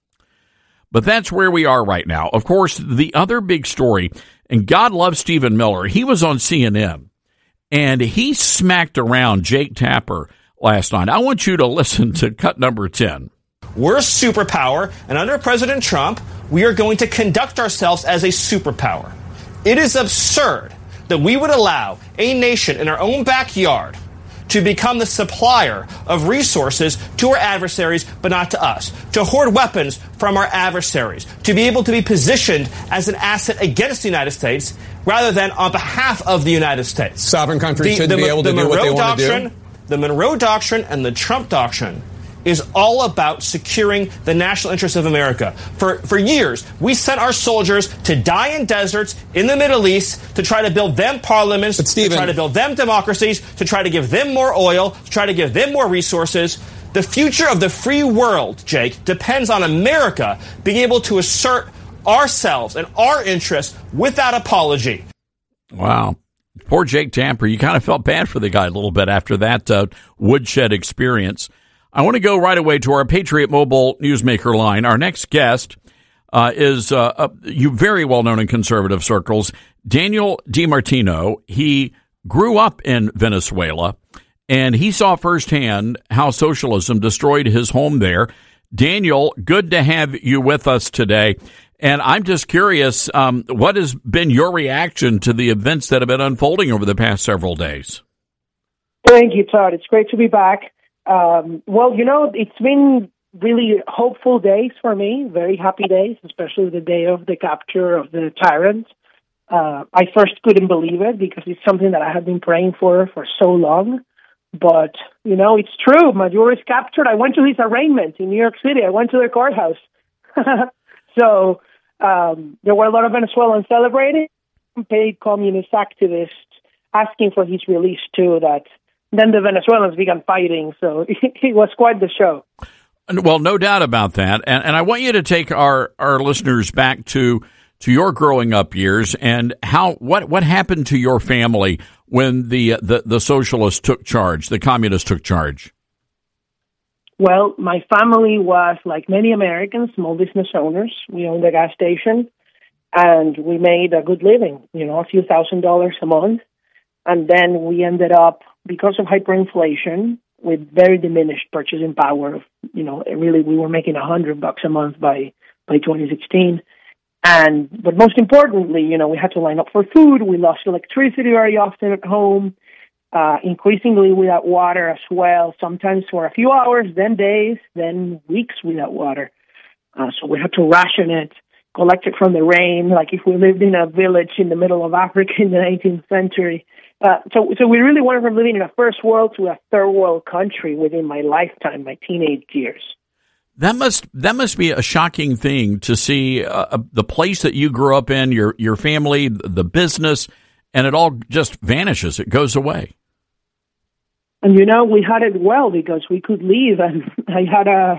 But that's where we are right now. Of course, the other big story, and God loves Stephen Miller, he was on C N N, and he smacked around Jake Tapper last night. I want you to listen to cut number ten. We're a superpower, and under President Trump, we are going to conduct ourselves as a superpower. It is absurd that we would allow a nation in our own backyard to become the supplier of resources to our adversaries, but not to us, to hoard weapons from our adversaries, to be able to be positioned as an asset against the United States rather than on behalf of the United States. Sovereign countries the, shouldn't the, be able the to do Monroe what they want to Doctrine, do. The Monroe Doctrine and the Trump Doctrine is all about securing the national interests of America. For for years, we sent our soldiers to die in deserts in the Middle East to try to build them parliaments, but Stephen, to try to build them democracies, to try to give them more oil, to try to give them more resources. The future of the free world, Jake, depends on America being able to assert ourselves and our interests without apology. Wow. Poor Jake Tapper. You kind of felt bad for the guy a little bit after that uh, woodshed experience. I want to go right away to our Patriot Mobile Newsmaker line. Our next guest uh, is uh, uh, you very well known in conservative circles, Daniel DiMartino. He grew up in Venezuela, and he saw firsthand how socialism destroyed his home there. Daniel, good to have you with us today. And I'm just curious, um, what has been your reaction to the events that have been unfolding over the past several days? Thank you, Todd. It's great to be back. Um, well, you know, it's been really hopeful days for me, very happy days, especially the day of the capture of the tyrant. Uh, I first couldn't believe it because it's something that I had been praying for for so long. But, you know, it's true. Maduro is captured. I went to his arraignment in New York City. I went to the courthouse. so um, there were a lot of Venezuelans celebrating, paid communist activists asking for his release, too, that then the Venezuelans began fighting, so it was quite the show. Well, no doubt about that. And, and I want you to take our, our listeners back to to your growing up years and how what, what happened to your family when the, the, the socialists took charge, the communists took charge. Well, my family was, like many Americans, small business owners. We owned a gas station, and we made a good living, you know, a few thousand dollars a month. And then we ended up, because of hyperinflation, with very diminished purchasing power. You know, really, we were making a hundred bucks a month by, by twenty sixteen. And, but most importantly, you know, we had to line up for food. We lost electricity very often at home, uh, increasingly without water as well, sometimes for a few hours, then days, then weeks without water. Uh, so we had to ration it, collect it from the rain, like if we lived in a village in the middle of Africa in the nineteenth century. Uh, so, so we really went from living in a first world to a third world country within my lifetime, my teenage years. That must that must be a shocking thing to see uh, the place that you grew up in, your your family, the business, and it all just vanishes. It goes away. And you know, we had it well because we could leave, and I had a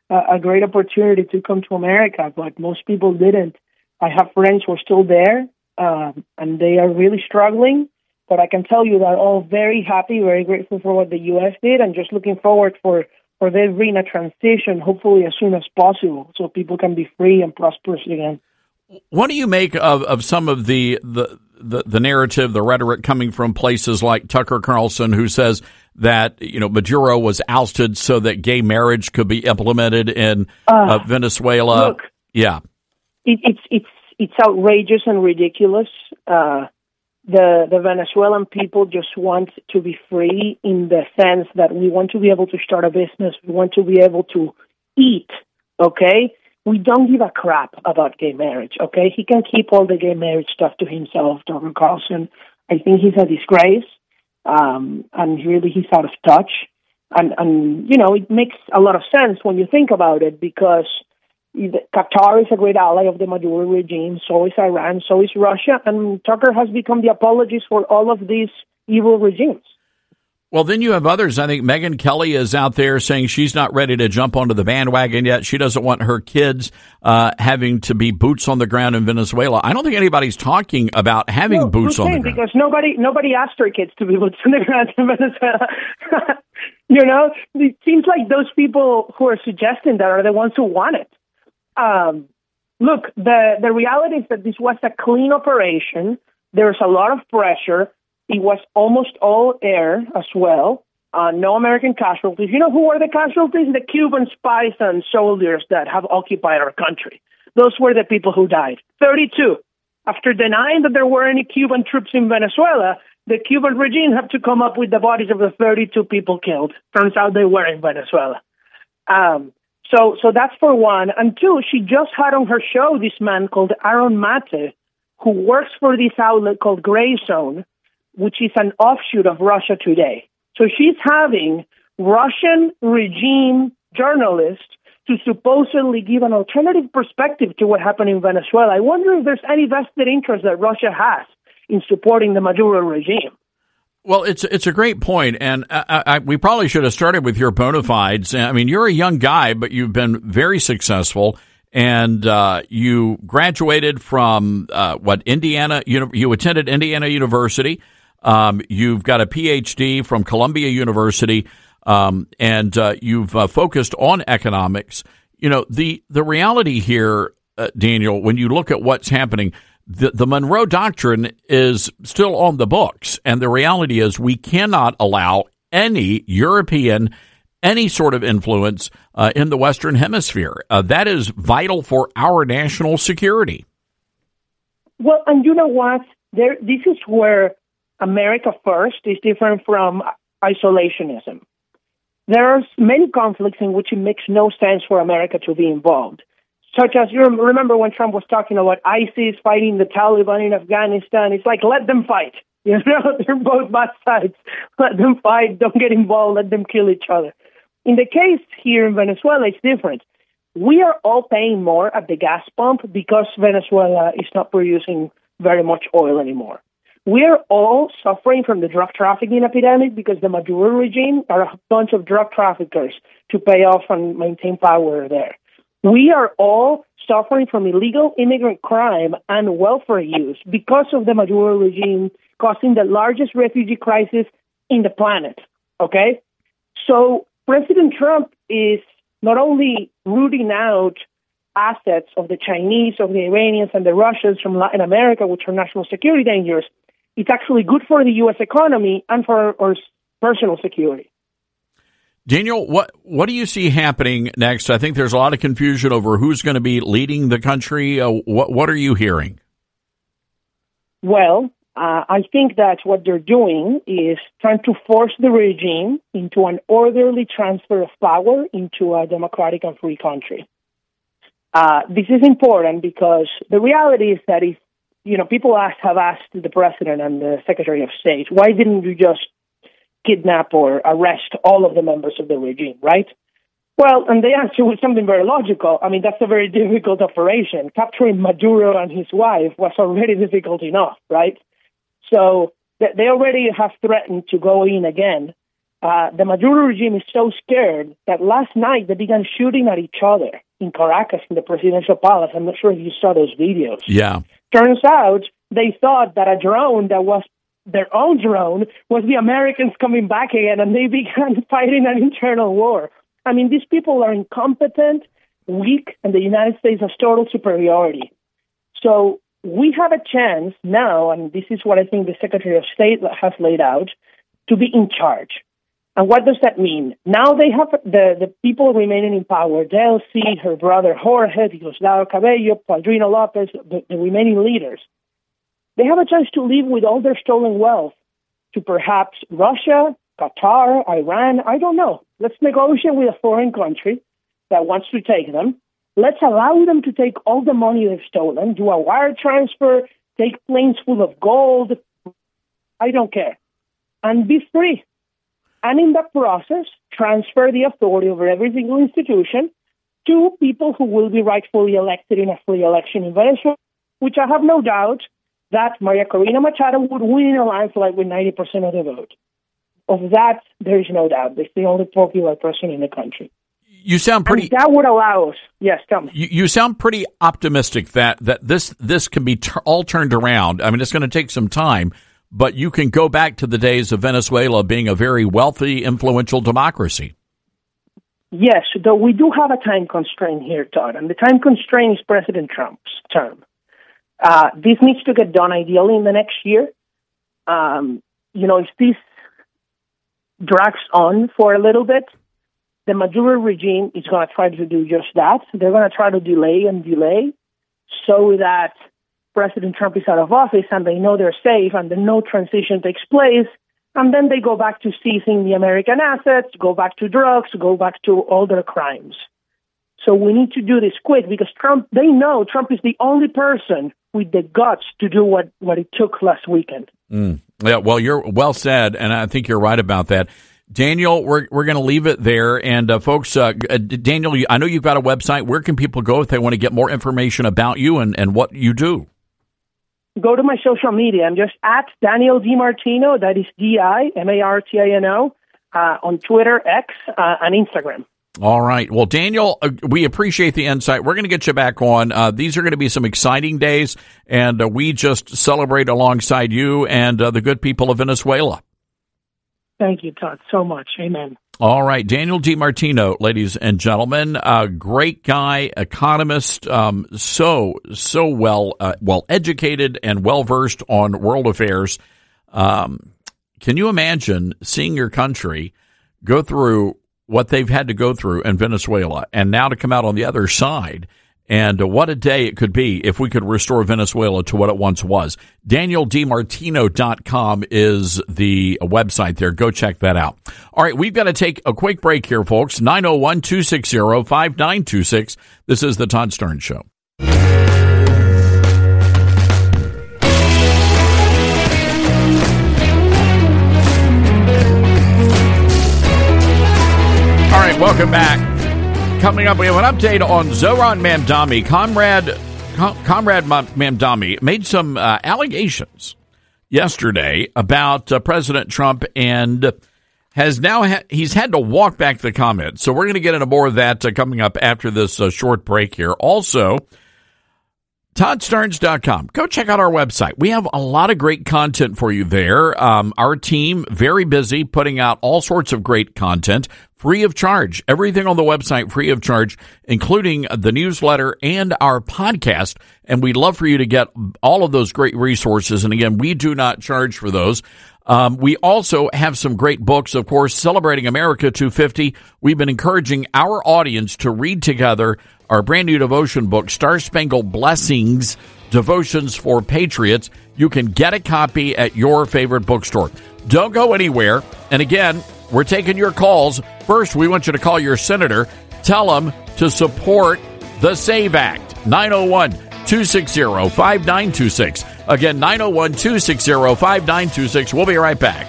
a, a great opportunity to come to America, but most people didn't. I have friends who are still there, um, and they are really struggling. But I can tell you they're all very happy, very grateful for what the U S did, and just looking forward for, for there being a transition, hopefully as soon as possible, so people can be free and prosperous again. What do you make of, of some of the, the the the narrative, the rhetoric coming from places like Tucker Carlson, who says that, you know, Maduro was ousted so that gay marriage could be implemented in uh, uh, Venezuela? Look, yeah, it, it's it's it's outrageous and ridiculous. Uh, the the Venezuelan people just want to be free in the sense that we want to be able to start a business, we want to be able to eat. Okay. We don't give a crap about gay marriage, okay? He can keep all the gay marriage stuff to himself, Tucker Carlson. I think he's a disgrace, um, and really he's out of touch. And, and, you know, it makes a lot of sense when you think about it, because Qatar is a great ally of the Maduro regime, so is Iran, so is Russia, and Tucker has become the apologist for all of these evil regimes. Well, then you have others. I think Megyn Kelly is out there saying she's not ready to jump onto the bandwagon yet. She doesn't want her kids uh, having to be boots on the ground in Venezuela. I don't think anybody's talking about having no, boots on the ground. Because nobody nobody asked her kids to be boots on the ground in Venezuela. You know, it seems like those people who are suggesting that are the ones who want it. Um, look, the, the reality is that this was a clean operation. There's a lot of pressure. It was almost all air as well. Uh, no American casualties. You know who were the casualties? The Cuban spies and soldiers that have occupied our country. Those were the people who died. thirty-two. After denying that there were any Cuban troops in Venezuela, the Cuban regime had to come up with the bodies of the thirty-two people killed. Turns out they were in Venezuela. Um, so, so that's for one. And two, she just had on her show this man called Aaron Mate, who works for this outlet called Gray Zone, which is an offshoot of Russia Today. So she's having Russian regime journalists to supposedly give an alternative perspective to what happened in Venezuela. I wonder if there's any vested interest that Russia has in supporting the Maduro regime. Well, it's it's a great point, and I, I, we probably should have started with your bona fides. I mean, you're a young guy, but you've been very successful. And uh, you graduated from, uh, what, Indiana? You, you attended Indiana University. Um, you've got a P H D from Columbia University, um, and uh, you've uh, focused on economics. You know, the, the reality here, uh, Daniel, when you look at what's happening, the, the Monroe Doctrine is still on the books. And the reality is we cannot allow any European, any sort of influence uh, in the Western Hemisphere. Uh, that is vital for our national security. Well, and you know what? There, this is where America First is different from isolationism. There are many conflicts in which it makes no sense for America to be involved, such as, you remember when Trump was talking about ISIS fighting the Taliban in Afghanistan. It's like, let them fight. You know, they're both bad sides. Let them fight. Don't get involved. Let them kill each other. In the case here in Venezuela, it's different. We are all paying more at the gas pump because Venezuela is not producing very much oil anymore. We are all suffering from the drug trafficking epidemic because the Maduro regime are a bunch of drug traffickers to pay off and maintain power there. We are all suffering from illegal immigrant crime and welfare use because of the Maduro regime causing the largest refugee crisis in the planet, okay? So President Trump is not only rooting out assets of the Chinese, of the Iranians, and the Russians from Latin America, which are national security dangers, it's actually good for the U S economy and for our personal security. Daniel, what what do you see happening next? I think there's a lot of confusion over who's going to be leading the country. Uh, what what are you hearing? Well, uh, I think that what they're doing is trying to force the regime into an orderly transfer of power into a democratic and free country. Uh, this is important because the reality is that if, you know, people ask, have asked the president and the secretary of state, why didn't you just kidnap or arrest all of the members of the regime, right? Well, and the answer was something very logical. I mean, that's a very difficult operation. Capturing Maduro and his wife was already difficult enough, right? So they already have threatened to go in again Uh, the Maduro regime is so scared that last night they began shooting at each other in Caracas, in the presidential palace. I'm not sure if you saw those videos. Yeah. Turns out they thought that a drone that was their own drone was the Americans coming back again, and they began fighting an internal war. I mean, these people are incompetent, weak, and the United States has total superiority. So we have a chance now, and this is what I think the Secretary of State has laid out, to be in charge. And what does that mean? Now they have the, the people remaining in power, Delcy, her brother Jorge, Diosdado Cabello, Padrino Lopez, the, the remaining leaders. They have a chance to leave with all their stolen wealth to perhaps Russia, Qatar, Iran, I don't know. Let's negotiate with a foreign country that wants to take them. Let's allow them to take all the money they've stolen, do a wire transfer, take planes full of gold. I don't care. And be free. And in that process, transfer the authority over every single institution to people who will be rightfully elected in a free election in Venezuela, which I have no doubt that Maria Corina Machado would win in a landslide with ninety percent of the vote. Of that, there is no doubt. It's the only popular person in the country. You sound pretty. And that would allow us. Yes, tell me. You, you sound pretty optimistic that that this this can be t- all turned around. I mean, it's going to take some time, but you can go back to the days of Venezuela being a very wealthy, influential democracy. Yes, though we do have a time constraint here, Todd, and the time constraint is President Trump's term. Uh, this needs to get done ideally in the next year. Um, you know, if this drags on for a little bit, the Maduro regime is going to try to do just that. They're going to try to delay and delay so that President Trump is out of office and they know they're safe and then no transition takes place. And then they go back to seizing the American assets, go back to drugs, go back to all their crimes. So we need to do this quick because Trump, they know Trump is the only person with the guts to do what, what it took last weekend. Mm. Yeah, well, you're well said, and I think you're right about that. Daniel, we're we're going to leave it there. And uh, folks, uh, Daniel, I know you've got a website. Where can people go if they want to get more information about you and, and what you do? Go to my social media. I'm just at Daniel DiMartino. That is D I M A R T I N O uh, on Twitter, X, uh, and Instagram. All right. Well, Daniel, uh, we appreciate the insight. We're going to get you back on. Uh, these are going to be some exciting days, and uh, we just celebrate alongside you and uh, the good people of Venezuela. Thank you, Todd, so much. Amen. All right. Daniel DiMartino, ladies and gentlemen, a great guy, economist, um, so, so well, uh, well educated and well versed on world affairs. Um, can you imagine seeing your country go through what they've had to go through in Venezuela and now to come out on the other side? And uh, what a day it could be if we could restore Venezuela to what it once was. Daniel D Martino dot com is the website there. Go check that out. All right, we've got to take a quick break here, folks. nine oh one, two six zero, five nine two six. This is the Todd Starnes Show. All right, welcome back. Coming up, we have an update on Zoran Mamdani. Comrade, Com- Comrade Mamdani made some uh, allegations yesterday about uh, President Trump and has now ha- he's had to walk back the comments. So we're going to get into more of that uh, coming up after this uh, short break here. Also, Todd Starnes dot com. Go check out our website. We have a lot of great content for you there. Um, our team, very busy, putting out all sorts of great content, free of charge. Everything on the website, free of charge, including the newsletter and our podcast. And we'd love for you to get all of those great resources. And again, we do not charge for those. Um, we also have some great books, of course, celebrating America two fifty. We've been encouraging our audience to read together our brand new devotion book, Star Spangled Blessings, Devotions for Patriots. You can get a copy at your favorite bookstore. Don't go anywhere. And again, we're taking your calls. First, we want you to call your senator. Tell them to support the SAVE Act. nine oh one, two six zero, five nine two six. Again, nine oh one, two six zero, five nine two six. We'll be right back.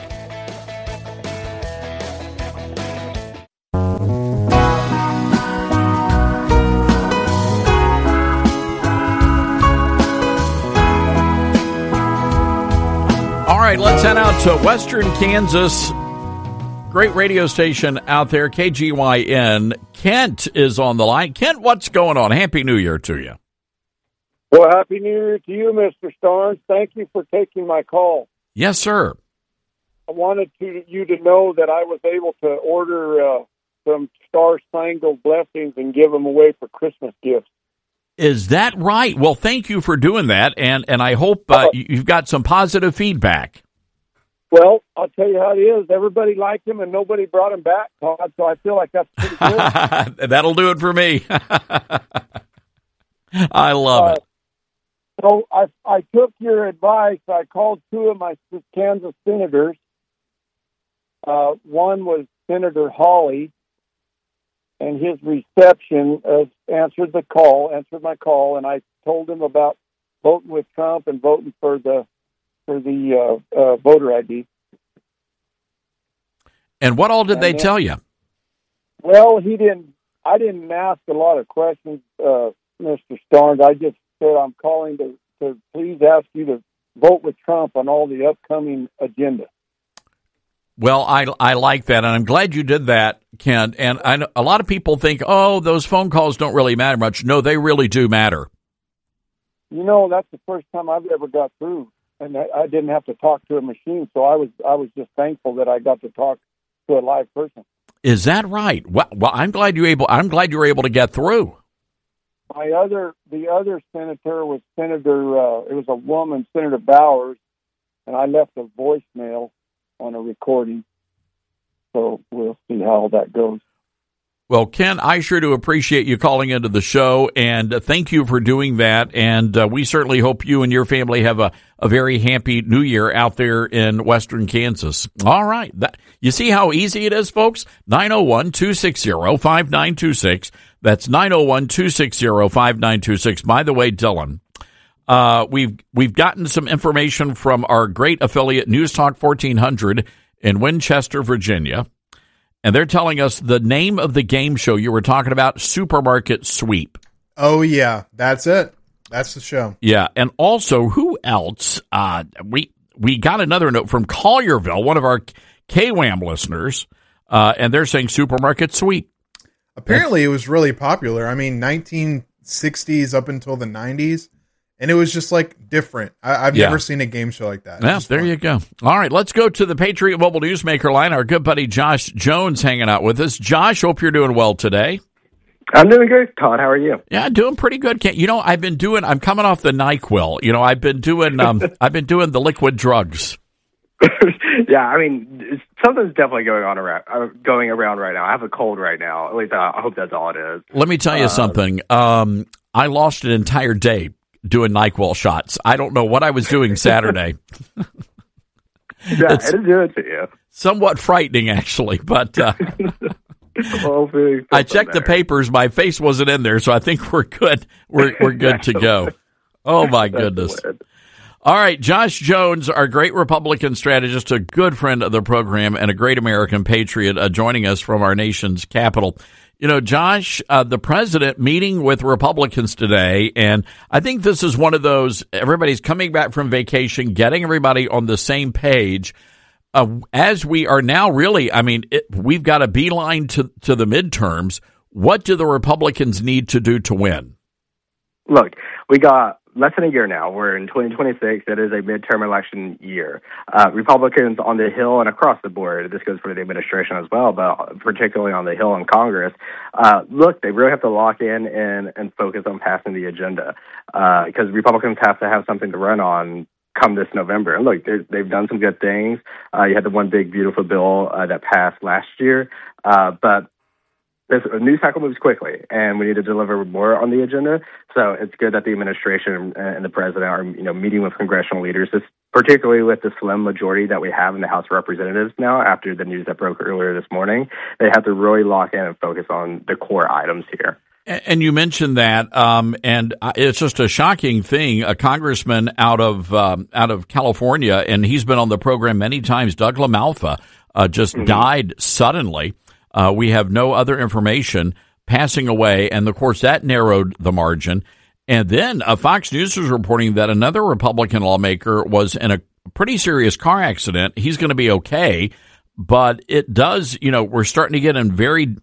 All right, let's head out to Western Kansas. Great radio station out there, K G Y N. Kent is on the line. Kent, what's going on? Happy New Year to you. Well, Happy New Year to you, Mister Starnes. Thank you for taking my call. Yes, sir. I wanted to, you to know that I was able to order uh, some Star-Spangled Blessings and give them away for Christmas gifts. Is that right? Well, thank you for doing that, and, and I hope uh, you've got some positive feedback. Well, I'll tell you how it is. Everybody liked him, and nobody brought him back, Todd, so I feel like that's pretty good. That'll do it for me. I love uh, it. So I, I took your advice. I called two of my Kansas senators. Uh, one was Senator Hawley, and his reception uh, answered the call, answered my call, and I told him about voting with Trump and voting for the for the uh, uh, voter I D. And what all did and they then, tell you? Well, he didn't. I didn't ask a lot of questions, uh, Mister Starnes. I just said I'm calling to, to please ask you to vote with Trump on all the upcoming agenda. Well, I, I like that, and I'm glad you did that, Kent. And I know a lot of people think, oh, those phone calls don't really matter much. No, they really do matter. You know, that's the first time I've ever got through, and I, I didn't have to talk to a machine. So I was I was just thankful that I got to talk to a live person. Is that right? Well, well I'm glad you able. I'm glad you were able to get through. My other the other senator was Senator. Uh, it was a woman, Senator Bowers, and I left a voicemail on a recording, so we'll see how that goes. Well, Ken, I sure do appreciate you calling into the show, and uh, thank you for doing that, and uh, we certainly hope you and your family have a, a very happy New Year out there in western Kansas. All right. That, you see how easy it is, folks? nine oh one, two six zero, five nine two six. That's nine oh one, two six zero, five nine two six. By the way, Dylan, Uh, we've we've gotten some information from our great affiliate News Talk fourteen hundred in Winchester, Virginia, and they're telling us the name of the game show you were talking about, Supermarket Sweep. Oh, yeah, that's it. That's the show. Yeah, and also, who else? Uh, we we got another note from Collierville, one of our K WAM listeners, uh, and they're saying Supermarket Sweep. Apparently, it was really popular. I mean, nineteen sixties up until the nineties. And it was just like different. I, I've yeah. never seen a game show like that. Yeah, there fun. You go. All right, let's go to the Patriot Mobile Newsmaker line. Our good buddy Josh Jones hanging out with us. Josh, hope you're doing well today. I'm doing good, Todd. How are you? Yeah, doing pretty good. Can't, you know, I've been doing. I'm coming off the NyQuil. You know, I've been doing. Um, I've been doing the liquid drugs. Yeah, I mean, something's definitely going on around, uh, going around right now. I have a cold right now. At least uh, I hope that's all it is. Let me tell you um, something. Um, I lost an entire day doing NyQuil shots. I don't know what I was doing Saturday. Yeah, it's it'll do it to you. Somewhat frightening, actually, but uh, well, I checked the papers. My face wasn't in there, so I think we're good. We're we're good to go. Oh my goodness! All right, Josh Jones, our great Republican strategist, a good friend of the program, and a great American patriot, uh, joining us from our nation's capital. You know, Josh, uh, the president meeting with Republicans today, and I think this is one of those, everybody's coming back from vacation, getting everybody on the same page. Uh, as we are now really, I mean, it, we've got a beeline to, to the midterms. What do the Republicans need to do to win? Look, we got less than a year now. We're in twenty twenty-six. It is a midterm election year. Uh, Republicans on the Hill and across the board, this goes for the administration as well, but particularly on the Hill and Congress, uh, look, they really have to lock in and, and focus on passing the agenda because uh, Republicans have to have something to run on come this November. And look, they've done some good things. Uh, you had the one big, beautiful bill uh, that passed last year, uh, but this news cycle moves quickly, and we need to deliver more on the agenda. So it's good that the administration and the president are, you know, meeting with congressional leaders, particularly with the slim majority that we have in the House of Representatives now after the news that broke earlier this morning. They have to really lock in and focus on the core items here. And you mentioned that, um, and it's just a shocking thing. A congressman out of um, out of California, and he's been on the program many times, Doug LaMalfa, uh, just mm-hmm. died suddenly. Uh, we have no other information, passing away, and of course that narrowed the margin. And then uh, Fox News is reporting that another Republican lawmaker was in a pretty serious car accident. He's going to be okay, but it does, you know, we're starting to get in very,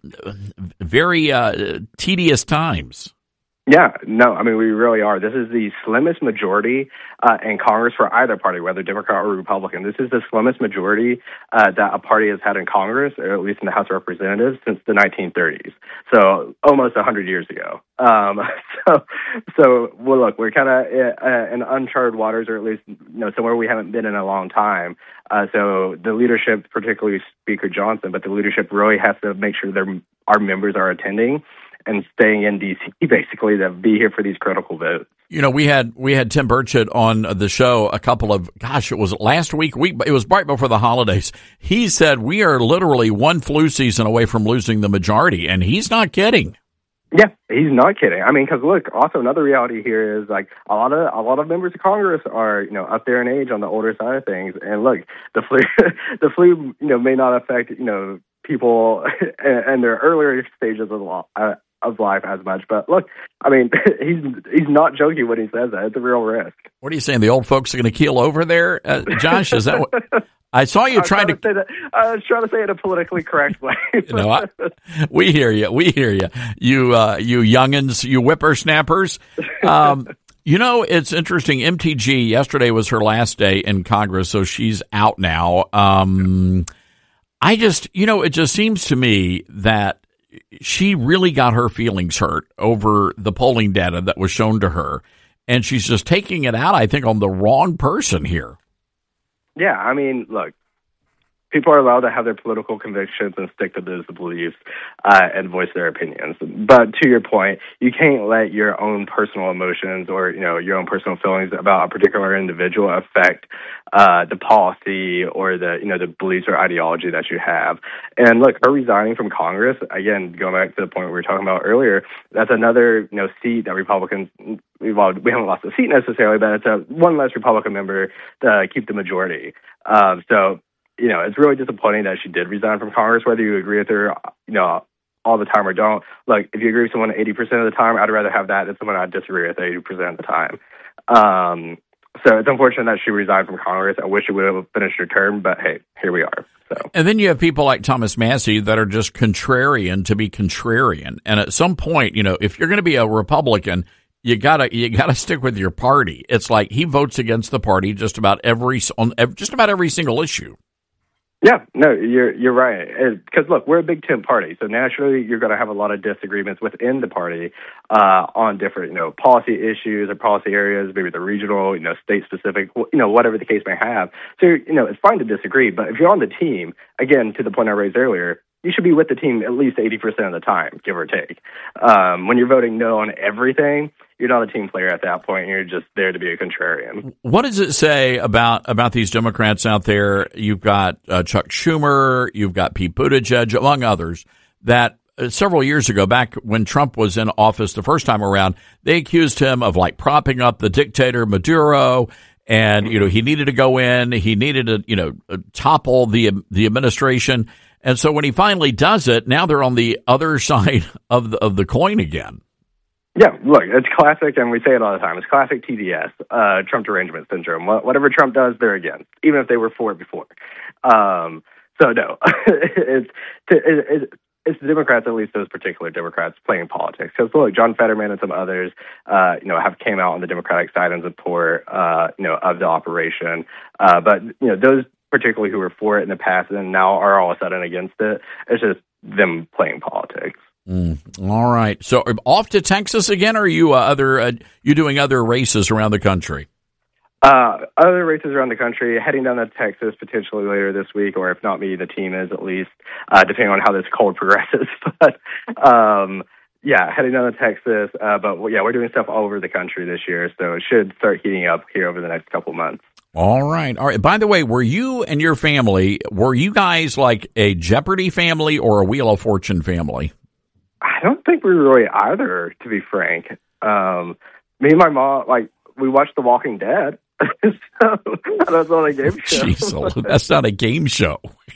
very uh, tedious times. Yeah, no, I mean, we really are. This is the slimmest majority uh, in Congress for either party, whether Democrat or Republican. This is the slimmest majority uh, that a party has had in Congress, or at least in the House of Representatives, since the nineteen thirties. So almost one hundred years ago. Um, so, so well, look, we're kind of uh, in uncharted waters, or at least, you know, somewhere we haven't been in a long time. Uh, so the leadership, particularly Speaker Johnson, but the leadership really has to make sure their our members are attending and staying in D C, basically, to be here for these critical votes. You know, we had we had Tim Burchett on the show a couple of, gosh, it was last week, week, it was right before the holidays. He said we are literally one flu season away from losing the majority, and he's not kidding. Yeah, he's not kidding. I mean, because look, also another reality here is like a lot of a lot of members of Congress are, you know, up there in age on the older side of things, and look, the flu, the flu, you know, may not affect, you know, people in their earlier stages of law. Uh, of life as much, but look, I mean, he's he's not joking when he says that. It's a real risk. What are you saying? The old folks are going to keel over there, uh, Josh? Is that what I saw you I trying, trying to? to say that, I was trying to say it in a politically correct way. No, I, we hear you. We hear you. You, uh, you youngins, you whippersnappers. Um, you know, it's interesting. M T G yesterday was her last day in Congress, so she's out now. Um, I just, you know, it just seems to me that she really got her feelings hurt over the polling data that was shown to her, and she's just taking it out, I think, on the wrong person here. Yeah, I mean, look, people are allowed to have their political convictions and stick to those beliefs uh, and voice their opinions. But to your point, you can't let your own personal emotions or, you know, your own personal feelings about a particular individual affect uh, the policy or the, you know, the beliefs or ideology that you have. And look, her resigning from Congress, again, going back to the point we were talking about earlier, that's another, you know, seat that Republicans, we've all, we haven't lost a seat necessarily, but it's a one less Republican member to keep the majority. Um, so, you know, it's really disappointing that she did resign from Congress, whether you agree with her, you know, all the time or don't. Like, if you agree with someone eighty percent of the time, I'd rather have that than someone I disagree with eighty percent of the time. Um, so it's unfortunate that she resigned from Congress. I wish she would have finished her term, but hey, here we are. So. And then you have people like Thomas Massie that are just contrarian to be contrarian. And at some point, you know, if you're going to be a Republican, you gotta you gotta stick with your party. It's like he votes against the party just about every on just about every single issue. Yeah, no, you're you're right. Because look, we're a Big Ten party, so naturally you're going to have a lot of disagreements within the party uh, on different, you know, policy issues or policy areas, maybe the regional, you know, state specific, you know, whatever the case may have. So you know, it's fine to disagree, but if you're on the team, again, to the point I raised earlier, you should be with the team at least eighty percent of the time, give or take. Um, when you're voting no on everything, you're not a team player at that point. You're just there to be a contrarian. What does it say about, about these Democrats out there? You've got uh, Chuck Schumer, you've got Pete Buttigieg, among others, that uh, several years ago, back when Trump was in office the first time around, they accused him of like propping up the dictator Maduro. And, you know, he needed to go in, he needed to, you know, topple the the administration. And so when he finally does it, now they're on the other side of the, of the coin again. Yeah, look, it's classic, and we say it all the time. It's classic T D S, uh, Trump derangement syndrome. Whatever Trump does, they're against, even if they were for it before. Um, so, no, it's, it's it's the Democrats, at least those particular Democrats, playing politics. Because, look, John Fetterman and some others, uh, you know, have came out on the Democratic side in support, uh, you know, of the operation. Uh, but, you know, those particularly who were for it in the past and now are all of a sudden against it, it's just them playing politics. Mm, all right. So off to Texas again, or are you uh, other uh, you doing other races around the country? Uh, other races around the country, heading down to Texas potentially later this week, or if not me, the team is at least, uh, depending on how this cold progresses. But um, yeah, heading down to Texas. Uh, but yeah, we're doing stuff all over the country this year, so it should start heating up here over the next couple months. All right. All right. By the way, were you and your family, were you guys like a Jeopardy family or a Wheel of Fortune family? I don't think we were really either, to be frank. Um, me and my mom, like, we watched The Walking Dead. So, that's not a game show. Jeez, that's not a game show.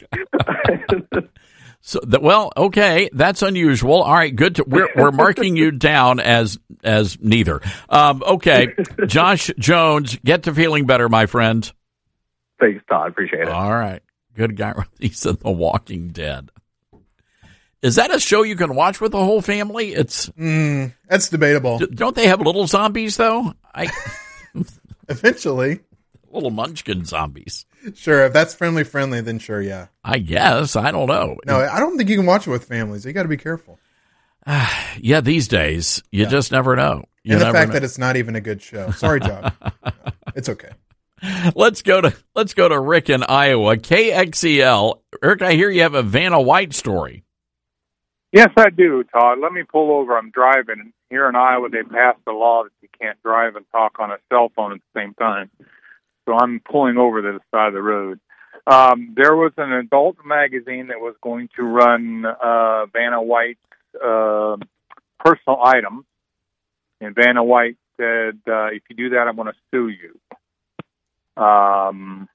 So, the, well, okay, that's unusual. All right, good. To, we're we're marking you down as as neither. Um, okay, Josh Jones, get to feeling better, my friend. Thanks, Todd. Appreciate it. All right. Good guy. He said The Walking Dead. Is that a show you can watch with the whole family? It's mm, that's debatable. Don't they have little zombies though? I eventually little munchkin zombies. Sure, if that's family friendly, then sure, yeah. I guess I don't know. No, I don't think you can watch it with families. You got to be careful. Uh, yeah, these days you yeah. just never know. You and the never fact know. that it's not even a good show. Sorry, John. It's okay. Let's go to let's go to Rick in Iowa. K X E L. Rick, I hear you have a Vanna White story. Yes, I do, Todd. Let me pull over. I'm driving. Here in Iowa, they passed a law that you can't drive and talk on a cell phone at the same time. So I'm pulling over to the side of the road. Um, there was an adult magazine that was going to run uh, Vanna White's uh, personal items. And Vanna White said, uh, if you do that, I'm going to sue you. Um,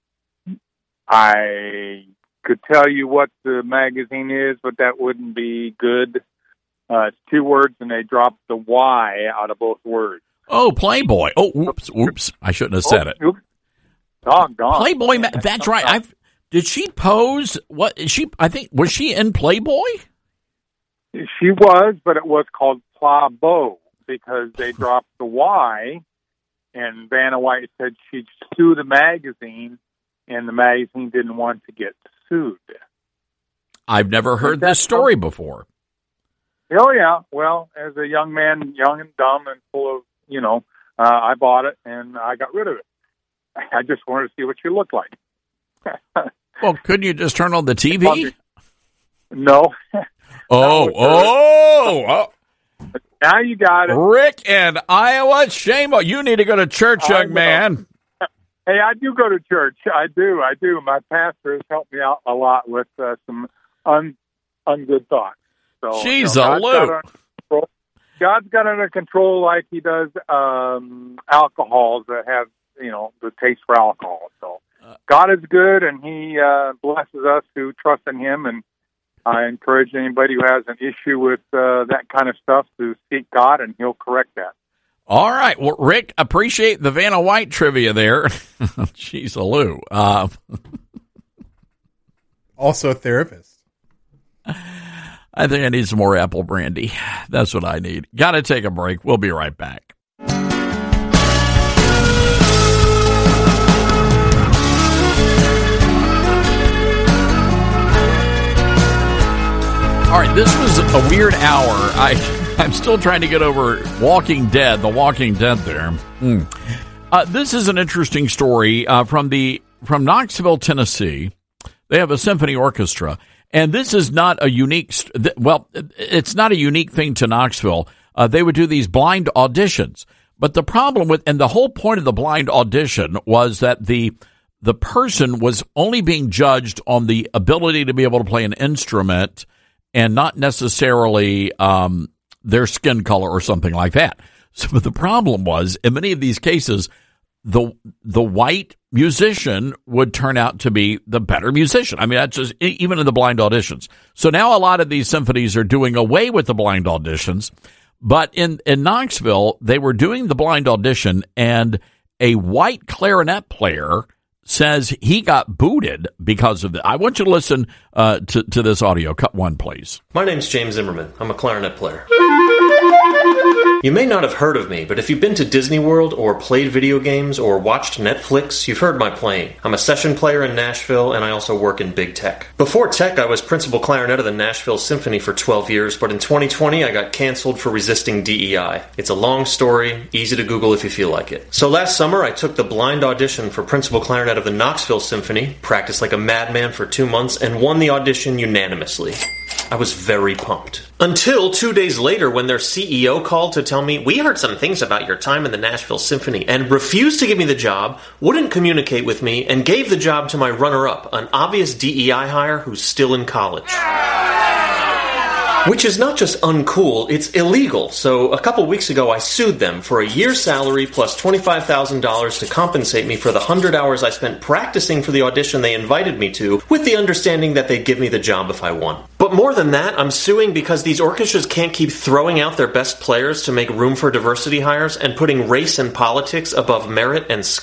I could tell you what the magazine is, but that wouldn't be good. Uh, it's two words, and they dropped the Y out of both words. Oh, Playboy. Oh, oops, oops. I shouldn't have said oh, it. Oops. Doggone. Playboy, ma- that's right. I've, did she pose? What is she? I think, was she in Playboy? She was, but it was called Plabo because they dropped the Y, and Vanna White said she'd sue the magazine, and the magazine didn't want to get sued. I've never heard this story before. Oh, yeah. Well, as a young man, young and dumb and full of, you know, uh, I bought it and I got rid of it. I just wanted to see what you looked like. Well, couldn't you just turn on the T V? No. Oh, oh, oh. Now you got it. Rick in Iowa, shame on you. Need to go to church, young man. Hey, I do go to church. I do. I do. My pastor has helped me out a lot with uh, some un ungood thoughts. So, Jeez, you know, a loop. Got God's got it under control like he does um, alcohols that have, you know, the taste for alcohol. So God is good, and he uh, blesses us who trust in him. And I encourage anybody who has an issue with uh, that kind of stuff to seek God, and he'll correct that. All right. Well, Rick, appreciate the Vanna White trivia there. Jeez, a loo. Uh, also a therapist. I think I need some more apple brandy. That's what I need. Got to take a break. We'll be right back. All right, this was a weird hour. I... I'm still trying to get over Walking Dead, The Walking Dead there. Mm. Uh, this is an interesting story uh, from the from Knoxville, Tennessee. They have a symphony orchestra, and this is not a unique, well, it's not a unique thing to Knoxville. Uh, they would do these blind auditions. But the problem with, and the whole point of the blind audition was that the the person was only being judged on the ability to be able to play an instrument and not necessarily um their skin color or something like that. So but the problem was, in many of these cases, the the white musician would turn out to be the better musician. I mean, that's just even in the blind auditions. So now a lot of these symphonies are doing away with the blind auditions. But in, in Knoxville, they were doing the blind audition, and a white clarinet player says he got booted because of it. I want you to listen uh, to, to this audio. Cut one, please. My name's James Zimmerman. I'm a clarinet player. You may not have heard of me, but if you've been to Disney World or played video games or watched Netflix, you've heard my playing. I'm a session player in Nashville, and I also work in big tech. Before tech, I was principal clarinet of the Nashville Symphony for twelve years, but in twenty twenty, I got canceled for resisting D E I. It's a long story, easy to Google if you feel like it. So last summer, I took the blind audition for principal clarinet of the Knoxville Symphony, practiced like a madman for two months, and won the audition unanimously. I was very pumped. Until two days later when their C E O called to tell me, we heard some things about your time in the Nashville Symphony, and refused to give me the job, wouldn't communicate with me, and gave the job to my runner-up, an obvious D E I hire who's still in college. Which is not just uncool, it's illegal. So a couple weeks ago I sued them for a year's salary plus twenty-five thousand dollars to compensate me for the one hundred hours I spent practicing for the audition they invited me to, with the understanding that they'd give me the job if I won. But more than that, I'm suing because these orchestras can't keep throwing out their best players to make room for diversity hires and putting race and politics above merit and skill.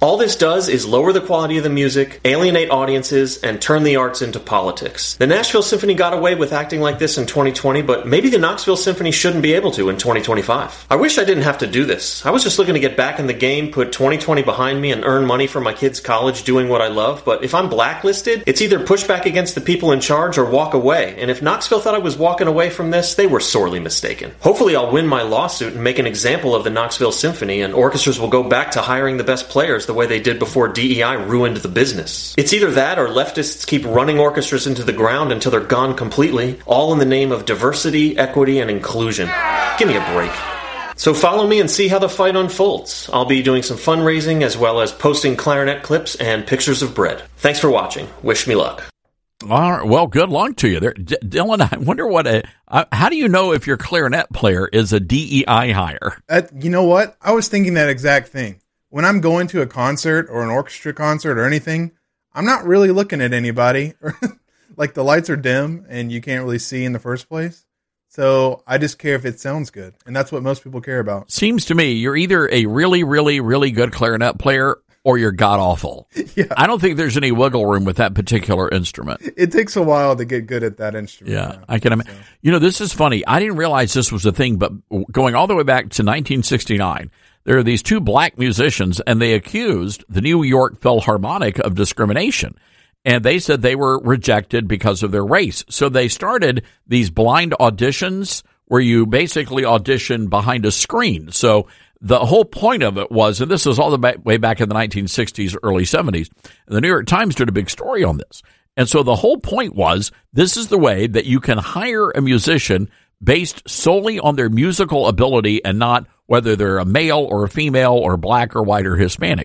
All this does is lower the quality of the music, alienate audiences, and turn the arts into politics. The Nashville Symphony got away with acting like this in twenty twenty, but maybe the Knoxville Symphony shouldn't be able to in twenty twenty-five. I wish I didn't have to do this. I was just looking to get back in the game, put twenty twenty behind me, and earn money for my kids' college doing what I love, but if I'm blacklisted, it's either push back against the people in charge or walk away, and if Knoxville thought I was walking away from this, they were sorely mistaken. Hopefully I'll win my lawsuit and make an example of the Knoxville Symphony, and orchestras will go back to hiring the best players the way they did before D E I ruined the business. It's either that or leftists keep running orchestras into the ground until they're gone completely, all in the name of diversity, equity, and inclusion. Give me a break. So follow me and see how the fight unfolds. I'll be doing some fundraising as well as posting clarinet clips and pictures of bread. Thanks for watching. Wish me luck. All right, well, good luck to you there. D- Dylan, I wonder what a, uh, how do you know if your clarinet player is a D E I hire? Uh, you know what? I was thinking that exact thing. When I'm going to a concert or an orchestra concert or anything, I'm not really looking at anybody. Like the lights are dim and you can't really see in the first place. So I just care if it sounds good. And that's what most people care about. Seems to me you're either a really, really, really good clarinet player or you're god-awful. Yeah. I don't think there's any wiggle room with that particular instrument. It takes a while to get good at that instrument. Yeah, now. I can imagine. So. You know, this is funny. I didn't realize this was a thing, but going all the way back to nineteen sixty-nine, there are these two black musicians, and they accused the New York Philharmonic of discrimination. And they said they were rejected because of their race. So they started these blind auditions where you basically audition behind a screen. So the whole point of it was, and this was all the way back in the nineteen sixties, early seventies, and the New York Times did a big story on this. And so the whole point was, this is the way that you can hire a musician based solely on their musical ability and not whether they're a male or a female or black or white or Hispanic.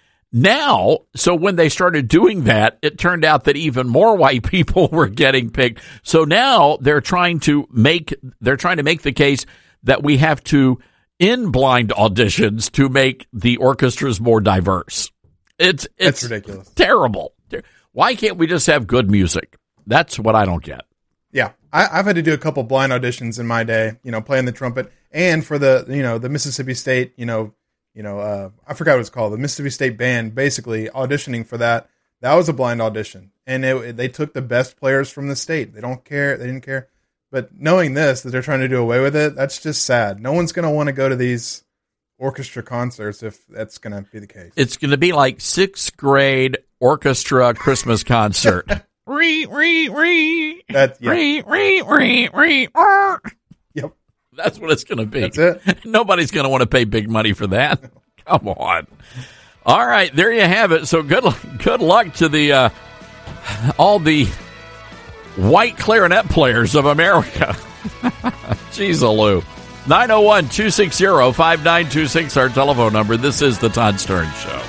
Now, so when they started doing that, it turned out that even more white people were getting picked. So now they're trying to make they're trying to make the case that we have to in blind auditions to make the orchestras more diverse. It's it's That's ridiculous. Terrible. Why can't we just have good music? That's what I don't get. Yeah, I, I've had to do a couple blind auditions in my day. You know, playing the trumpet, and for the you know the Mississippi State you know. You know, uh, I forgot what it's called, the Mississippi State Band, basically auditioning for that. That was a blind audition. And it, they took the best players from the state. They don't care. They didn't care. But knowing this, that they're trying to do away with it, that's just sad. No one's going to want to go to these orchestra concerts if that's going to be the case. It's going to be like sixth grade orchestra Christmas concert. Re, re, re. That's, yeah. Re, re, re, re. Yep. That's what it's going to be. That's it. Nobody's going to want to pay big money for that. Come on. All right, there you have it. So good, good luck to the uh, all the white clarinet players of America. Jeez, Lou. nine oh one, two six zero, five nine two six, our telephone number. This is the Todd Stern Show.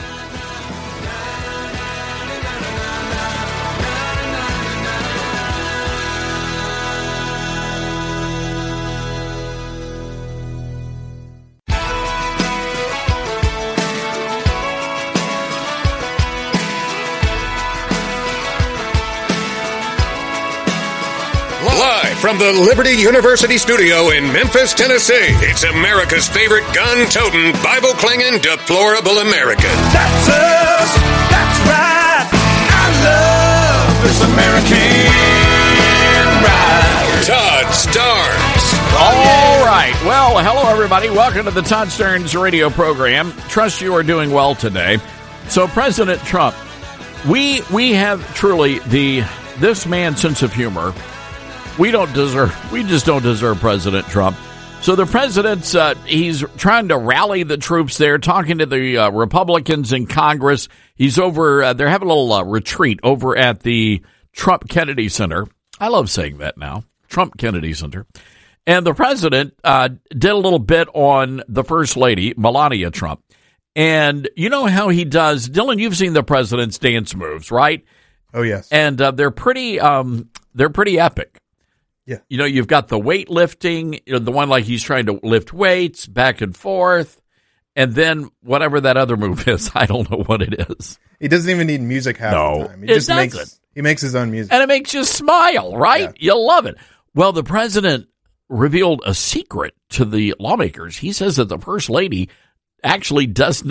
From the Liberty University studio in Memphis, Tennessee, it's America's favorite gun-toting, Bible-clinging, deplorable American. That's us. That's right. I love this American ride. Todd Starnes. All right. Well, hello, everybody. Welcome to the Todd Starnes radio program. Trust you are doing well today. So, President Trump, we we have truly the this man's sense of humor. We don't deserve, we just don't deserve President Trump. So the president's, uh, he's trying to rally the troops there, talking to the uh, Republicans in Congress. He's over, uh, they're having a little uh, retreat over at the Trump Kennedy Center. I love saying that now, Trump Kennedy Center. And the president uh, did a little bit on the First Lady, Melania Trump. And you know how he does, Dylan, you've seen the president's dance moves, right? Oh, yes. And uh, they're pretty, um, they're pretty epic. Yeah. You know, you've got the weightlifting, you know, the one like he's trying to lift weights back and forth, and then whatever that other move is, I don't know what it is. He doesn't even need music half no, the time. He it just doesn't. makes he makes his own music. And it makes you smile, right? Yeah. You love it. Well, the president revealed a secret to the lawmakers. He says that the First Lady actually does not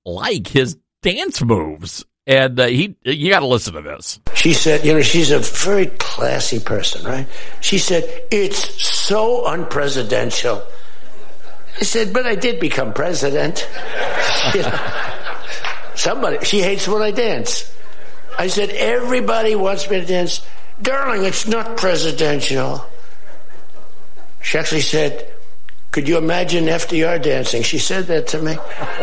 like his dance moves. And uh, he, you got to listen to this. She said, you know, she's a very classy person, right? She said, it's so unpresidential. I said, but I did become president. You know, somebody, she hates when I dance. I said, everybody wants me to dance. Darling, it's not presidential. She actually said, could you imagine F D R dancing? She said that to me.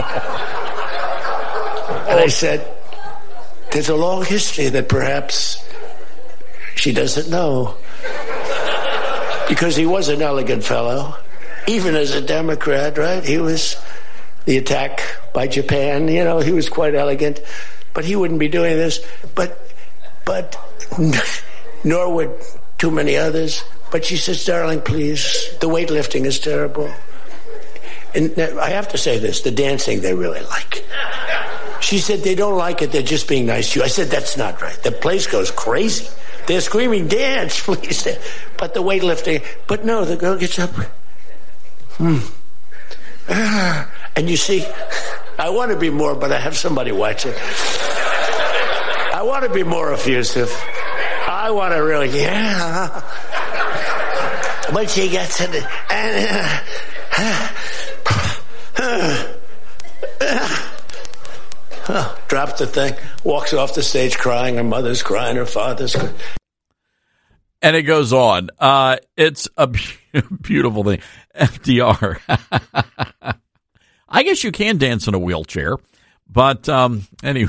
And I said, there's a long history that perhaps she doesn't know. Because he was an elegant fellow, even as a Democrat, right? He was the attack by Japan, you know, he was quite elegant. But he wouldn't be doing this. But, but, nor would too many others. But she says, darling, please, the weightlifting is terrible. And I have to say this, the dancing they really like. She said, they don't like it, they're just being nice to you. I said, that's not right. The place goes crazy. They're screaming, dance, please. But the weightlifting, but no, the girl gets up. Hmm. Ah. And you see, I want to be more, but I have somebody watching. I want to be more effusive. I want to really, yeah. But she gets it, and uh, uh, uh, uh, drops the thing, walks off the stage crying. Her mother's crying, her father's crying. And it goes on. Uh, it's a be- beautiful thing. F D R. I guess you can dance in a wheelchair, but um, anyway.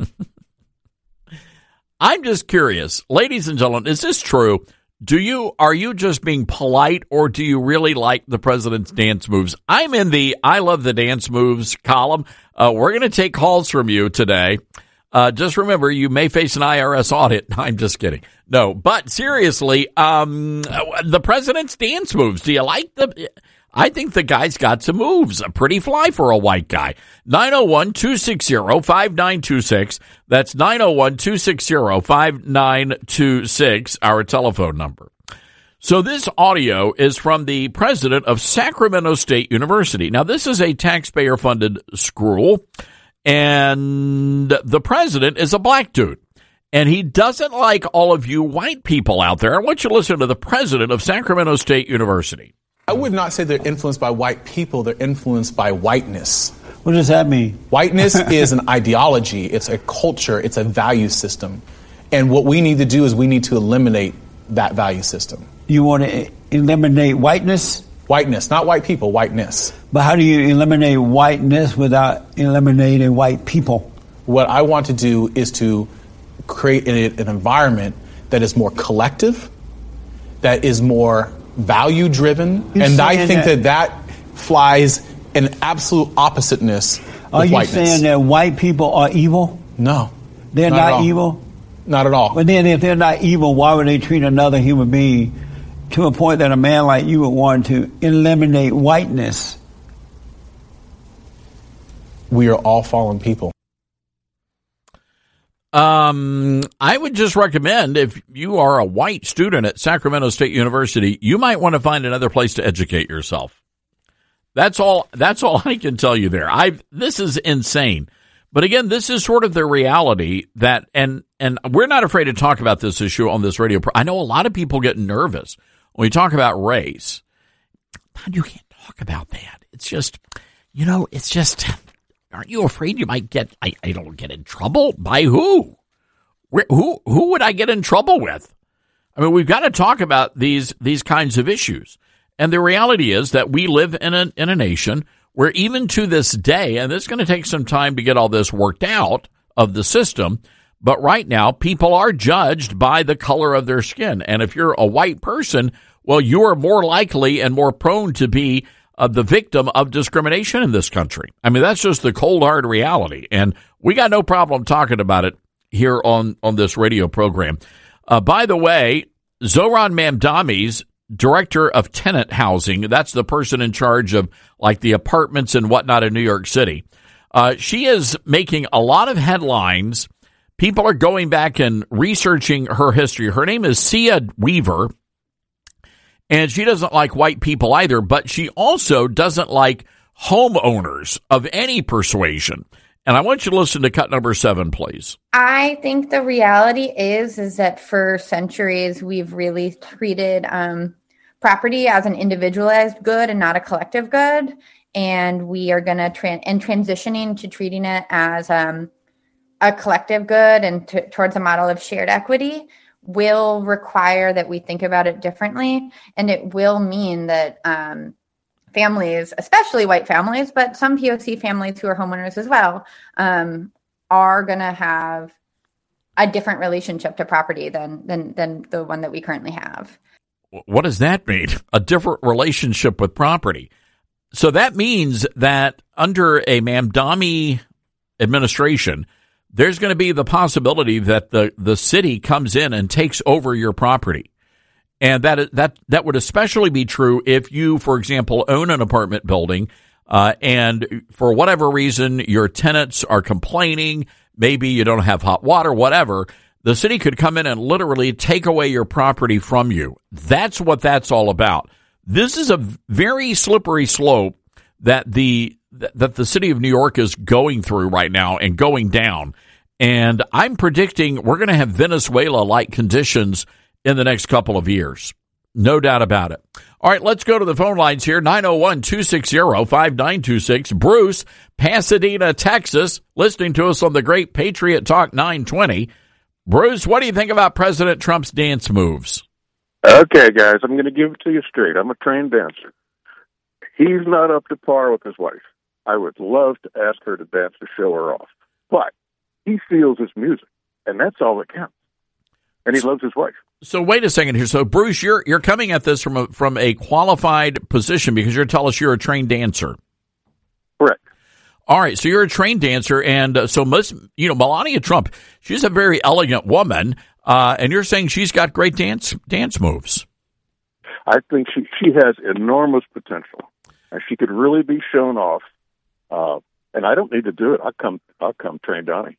I'm just curious, ladies and gentlemen, is this true? Do you, are you just being polite, or do you really like the president's dance moves? I'm in the I love the dance moves column. Uh, we're going to take calls from you today. Uh, just remember, you may face an I R S audit. I'm just kidding. No, but seriously, um, the president's dance moves. Do you like the, I think the guy's got some moves. Pretty fly for a white guy. nine oh one, two six zero, five nine two six. That's nine oh one, two six zero, five nine two six, our telephone number. So this audio is from the president of Sacramento State University. Now, this is a taxpayer-funded school, and the president is a black dude. And he doesn't like all of you white people out there. I want you to listen to the president of Sacramento State University. I would not say they're influenced by white people. They're influenced by whiteness. What does that mean? Whiteness is an ideology. It's a culture. It's a value system. And what we need to do is we need to eliminate that value system. You want to eliminate whiteness? Whiteness, not white people, whiteness. But how do you eliminate whiteness without eliminating white people? What I want to do is to create an environment that is more collective, that is more value driven, You're and I think that, that that flies in absolute oppositeness with Are you whiteness. saying that white people are evil? No. They're not, not evil? Not at all. But then if they're not evil, why would they treat another human being to a point that a man like you would want to eliminate whiteness? We are all fallen people. Um, I would just recommend, if you are a white student at Sacramento State University, you might want to find another place to educate yourself. That's all, that's all I can tell you there. I this is insane. But again, this is sort of the reality that, and, and we're not afraid to talk about this issue on this radio. I know a lot of people get nervous when we talk about race. But you can't talk about that. It's just, you know, it's just, aren't you afraid you might get, I, I don't get in trouble? By who? Where, who, who would I get in trouble with? I mean, we've got to talk about these, these kinds of issues. And the reality is that we live in a, in a nation where even to this day, and it's going to take some time to get all this worked out of the system, but right now people are judged by the color of their skin. And if you're a white person, well, you are more likely and more prone to be uh, the victim of discrimination in this country. I mean, that's just the cold, hard reality. And we got no problem talking about it here on, on this radio program. Uh, by the way, Zohran Mamdani's Director of Tenant Housing, that's the person in charge of like the apartments and whatnot in New York City. Uh, she is making a lot of headlines. People are going back and researching her history. Her name is Sia Weaver, and she doesn't like white people either, but she also doesn't like homeowners of any persuasion. And I want you to listen to cut number seven, please. I think the reality is, is that for centuries, we've really treated um, property as an individualized good and not a collective good. And we are going to, tra- and transitioning to treating it as um, a collective good and t- towards a model of shared equity will require that we think about it differently. And it will mean that um, families, especially white families, but some P O C families who are homeowners as well, um, are going to have a different relationship to property than, than, than the one that we currently have. What does that mean? A different relationship with property. So that means that under a Mamdani administration, there's going to be the possibility that the, the city comes in and takes over your property. And that that that would especially be true if you, for example, own an apartment building uh, and for whatever reason your tenants are complaining, maybe you don't have hot water, whatever, the city could come in and literally take away your property from you. That's what that's all about. This is a very slippery slope that the that the city of New York is going through right now and going down. And I'm predicting we're going to have Venezuela-like conditions in the next couple of years. No doubt about it. All right, let's go to the phone lines here. nine oh one, two six zero, five nine two six. Bruce, Pasadena, Texas, listening to us on the great Patriot Talk nine twenty. Bruce, what do you think about President Trump's dance moves? Okay, guys, I'm going to give it to you straight. I'm a trained dancer. He's not up to par with his wife. I would love to ask her to dance to show her off. But he feels his music, and that's all that counts. And he loves his wife. So wait a second here. So Bruce, you're you're coming at this from a from a qualified position because you're telling us you're a trained dancer. Correct. All right. So you're a trained dancer, and uh, so most, you know, Melania Trump, she's a very elegant woman, uh, and you're saying she's got great dance dance moves. I think she she has enormous potential, and she could really be shown off. Uh, and I don't need to do it. I'll come. I'll come train Donnie.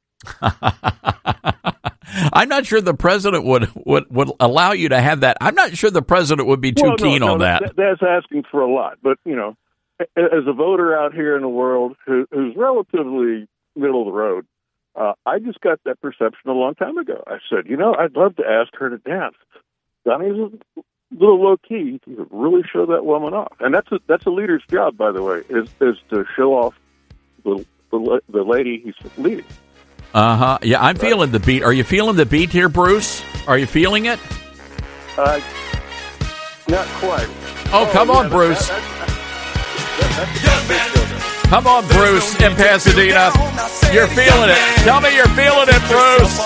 I'm not sure the president would, would, would allow you to have that. I'm not sure the president would be too well, no, keen no, on that. that. That's asking for a lot. But, you know, as a voter out here in the world who, who's relatively middle of the road, uh, I just got that perception a long time ago. I said, you know, I'd love to ask her to dance. Donnie's a little low-key. You could really show that woman off. And that's a, that's a leader's job, by the way, is, is to show off the, the, the lady he's leading. Uh-huh. Yeah, I'm feeling the beat. Are you feeling the beat here, Bruce? Are you feeling it? Uh, not quite. Oh, oh come yeah, on, Bruce. That, that, that, that, come on, Bruce, in Pasadena. You're feeling it. Tell me you're feeling it, Bruce.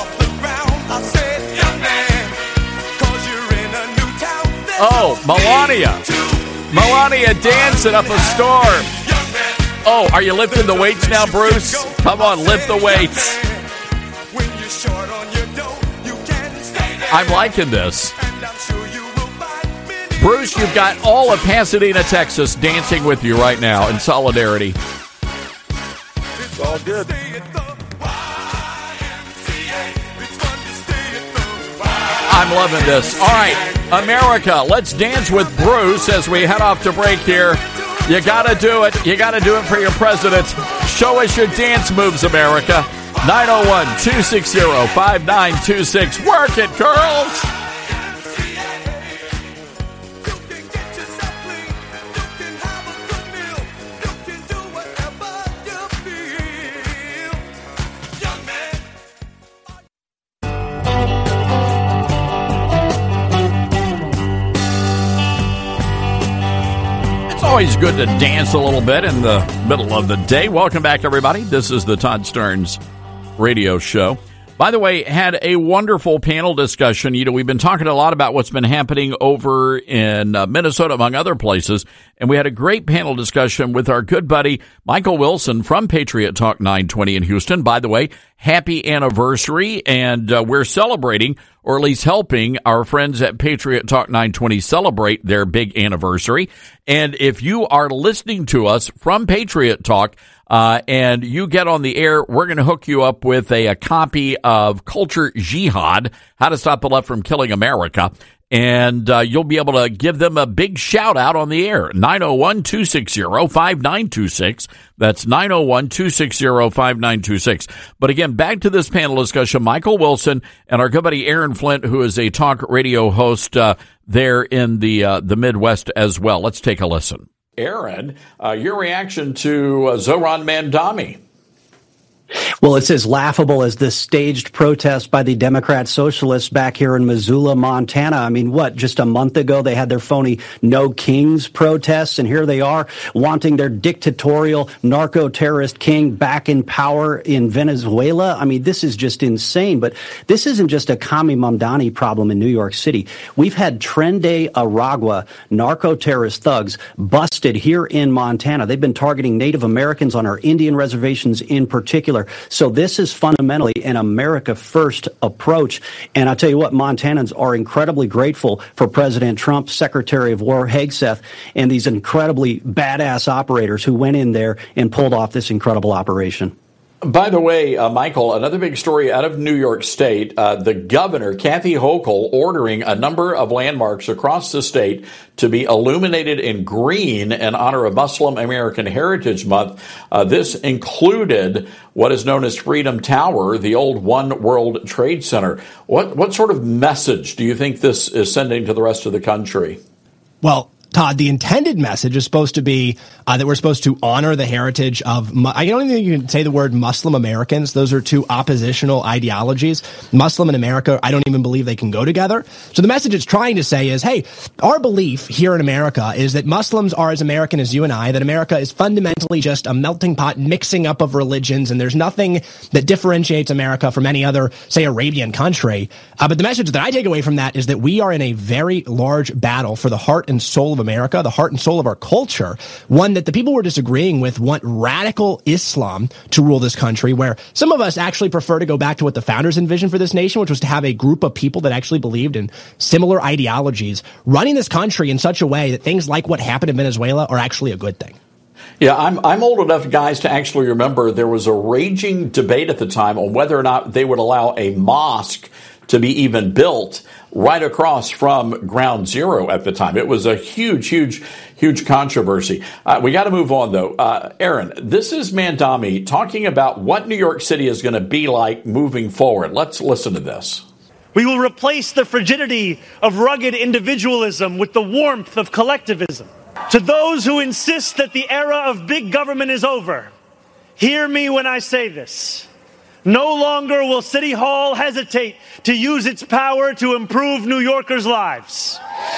Oh, Melania. Melania dancing up a storm. Oh, are you lifting the weights now, Bruce? Come on, lift the weights. I'm liking this. Bruce, you've got all of Pasadena, Texas dancing with you right now in solidarity. It's all good. I'm loving this. All right, America, let's dance with Bruce as we head off to break here. You got to do it. You got to do it for your president. Show us your dance moves, America. nine oh one, two six zero, five nine two six. Work it, girls. Always good to dance a little bit in the middle of the day. Welcome back, everybody. This is the Todd Stearns Radio Show. By the way, had a wonderful panel discussion. You know, we've been talking a lot about what's been happening over in uh, Minnesota, among other places, and we had a great panel discussion with our good buddy Michael Wilson from Patriot Talk nine twenty in Houston. By the way, happy anniversary, and uh, we're celebrating, or at least helping, our friends at Patriot Talk nine twenty celebrate their big anniversary. And if you are listening to us from Patriot Talk, Uh, and you get on the air, we're going to hook you up with a, a copy of Culture Jihad, How to Stop the Left from Killing America. and uh, you'll be able to give them a big shout out on the air. nine oh one, two six zero, five nine two six. That's nine oh one, two six zero, five nine two six. But again, back to this panel discussion. Michael Wilson and our good buddy Aaron Flint, who is a talk radio host uh, there in the uh, the Midwest as well. Let's take a listen. Aaron, uh, your reaction to uh, Zohran Mamdani. Well, it's as laughable as this staged protest by the Democrat Socialists back here in Missoula, Montana. I mean, what, just a month ago they had their phony No Kings protests, and here they are wanting their dictatorial narco-terrorist king back in power in Venezuela. I mean, this is just insane. But this isn't just a Kami Mamdani problem in New York City. We've had Tren de Aragua narco-terrorist thugs busted here in Montana. They've been targeting Native Americans on our Indian reservations in particular. So this is fundamentally an America First approach. And I'll tell you what, Montanans are incredibly grateful for President Trump, Secretary of War Hegseth, and these incredibly badass operators who went in there and pulled off this incredible operation. By the way, uh, Michael, another big story out of New York State, uh, the governor, Kathy Hochul, ordering a number of landmarks across the state to be illuminated in green in honor of Muslim American Heritage Month. Uh, this included what is known as Freedom Tower, the old One World Trade Center. What, what sort of message do you think this is sending to the rest of the country? Well, Todd, the intended message is supposed to be uh, that we're supposed to honor the heritage of, I don't even think you can say the word Muslim Americans. Those are two oppositional ideologies. Muslim and America, I don't even believe they can go together. So the message it's trying to say is, hey, our belief here in America is that Muslims are as American as you and I, that America is fundamentally just a melting pot mixing up of religions, and there's nothing that differentiates America from any other, say, Arabian country. Uh, but the message that I take away from that is that we are in a very large battle for the heart and soul of America, the heart and soul of our culture, one that the people we're disagreeing with want radical Islam to rule this country, where some of us actually prefer to go back to what the founders envisioned for this nation, which was to have a group of people that actually believed in similar ideologies running this country in such a way that things like what happened in Venezuela are actually a good thing. Yeah, I'm I'm old enough, guys, to actually remember there was a raging debate at the time on whether or not they would allow a mosque to be even built right across from Ground Zero at the time. It was a huge, huge, huge controversy. Uh, we got to move on, though. Uh, Aaron, this is Mamdani talking about what New York City is going to be like moving forward. Let's listen to this. We will replace the frigidity of rugged individualism with the warmth of collectivism. To those who insist that the era of big government is over, hear me when I say this. No longer will City Hall hesitate to use its power to improve New Yorkers' lives.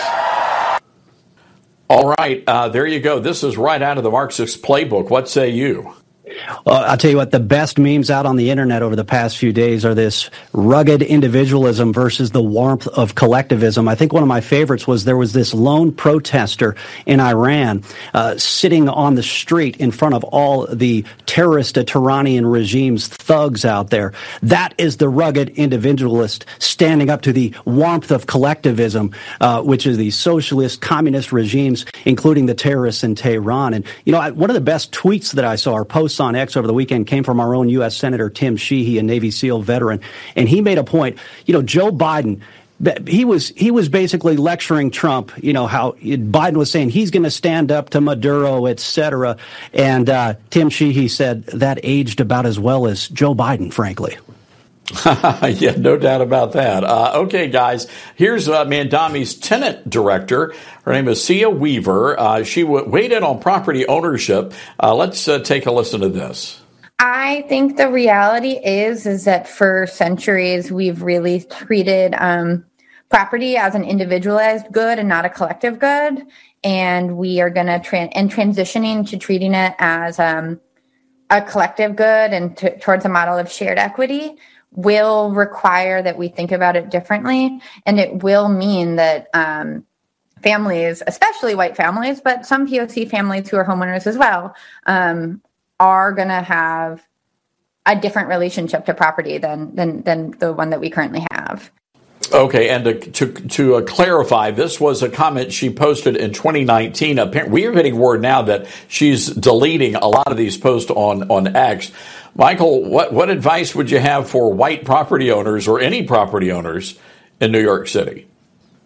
All right, uh, there you go. This is right out of the Marxist playbook. What say you? Well, I'll tell you what, the best memes out on the internet over the past few days are this rugged individualism versus the warmth of collectivism. I think one of my favorites was there was this lone protester in Iran uh, sitting on the street in front of all the terrorist Iranian regime's thugs out there. That is the rugged individualist standing up to the warmth of collectivism, uh, which is the socialist, communist regimes, including the terrorists in Tehran. And, you know, I, one of the best tweets that I saw, or posts on X over the weekend, came from our own U S Senator Tim Sheehy, a Navy SEAL veteran, and he made a point. You know, Joe Biden, he was he was basically lecturing Trump. You know how Biden was saying he's going to stand up to Maduro, et cetera. And uh, Tim Sheehy said that aged about as well as Joe Biden, frankly. Yeah, no doubt about that. Uh, okay, guys, here's uh, Mamdani's tenant director. Her name is Sia Weaver. Uh, she w- weighed in on property ownership. Uh, let's uh, take a listen to this. I think the reality is, is that for centuries, we've really treated um, property as an individualized good and not a collective good. And we are going to, tra- and transitioning to treating it as um, a collective good and t- towards a model of shared equity will require that we think about it differently. And it will mean that um, families, especially white families, but some P O C families who are homeowners as well, um, are going to have a different relationship to property than, than, than the one that we currently have. Okay, and to to, to uh, clarify, this was a comment she posted in twenty nineteen. We are getting word now that she's deleting a lot of these posts on, on X. Michael, what, what advice would you have for white property owners or any property owners in New York City?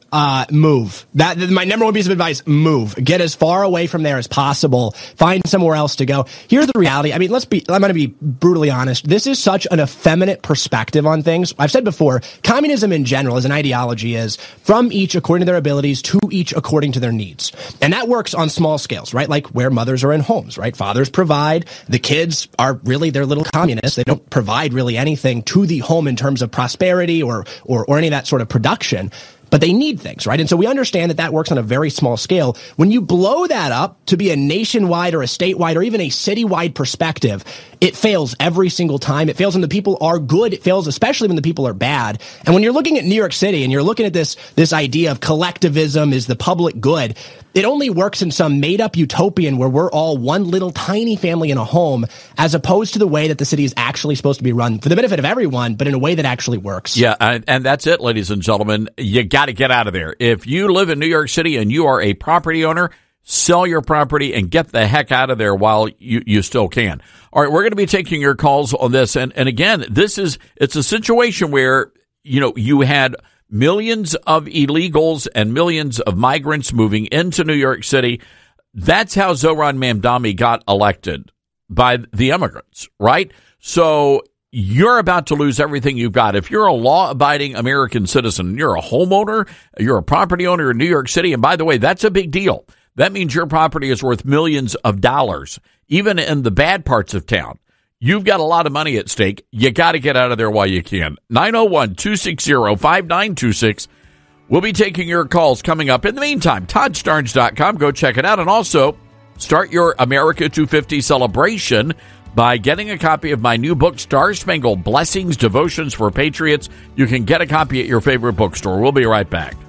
Uh, move. That my number one piece of advice, move. Get as far away from there as possible. Find somewhere else to go. Here's the reality. I mean, let's be, I'm going to be brutally honest. This is such an effeminate perspective on things. I've said before, communism in general as an ideology is from each according to their abilities, to each according to their needs. And that works on small scales, right? Like where mothers are in homes, right? Fathers provide. The kids are really, they're little communists. They don't provide really anything to the home in terms of prosperity or, or, or any of that sort of production. But they need things, right? And so we understand that that works on a very small scale. When you blow that up to be a nationwide or a statewide or even a citywide perspective, it fails every single time. It fails when the people are good. It fails especially when the people are bad. And when you're looking at New York City and you're looking at this, this idea of collectivism is the public good, it only works in some made-up utopian where we're all one little tiny family in a home, as opposed to the way that the city is actually supposed to be run for the benefit of everyone, but in a way that actually works. Yeah, and, and that's it, ladies and gentlemen. You got to get out of there. If you live in New York City and you are a property owner, sell your property and get the heck out of there while you, you still can. All right, we're going to be taking your calls on this. And, and again, this is, it's a situation where, you know, you had millions of illegals and millions of migrants moving into New York City. That's how Zohran Mamdani got elected, by the immigrants, right? So you're about to lose everything you've got. If you're a law-abiding American citizen, you're a homeowner, you're a property owner in New York City, and by the way, that's a big deal. That means your property is worth millions of dollars, even in the bad parts of town. You've got a lot of money at stake. You got to get out of there while you can. nine oh one, two six zero, five nine two six. We'll be taking your calls coming up. In the meantime, Todd Starnes dot com. Go check it out. And also, start your America two fifty celebration by getting a copy of my new book, Star Spangled Blessings, Devotions for Patriots. You can get a copy at your favorite bookstore. We'll be right back.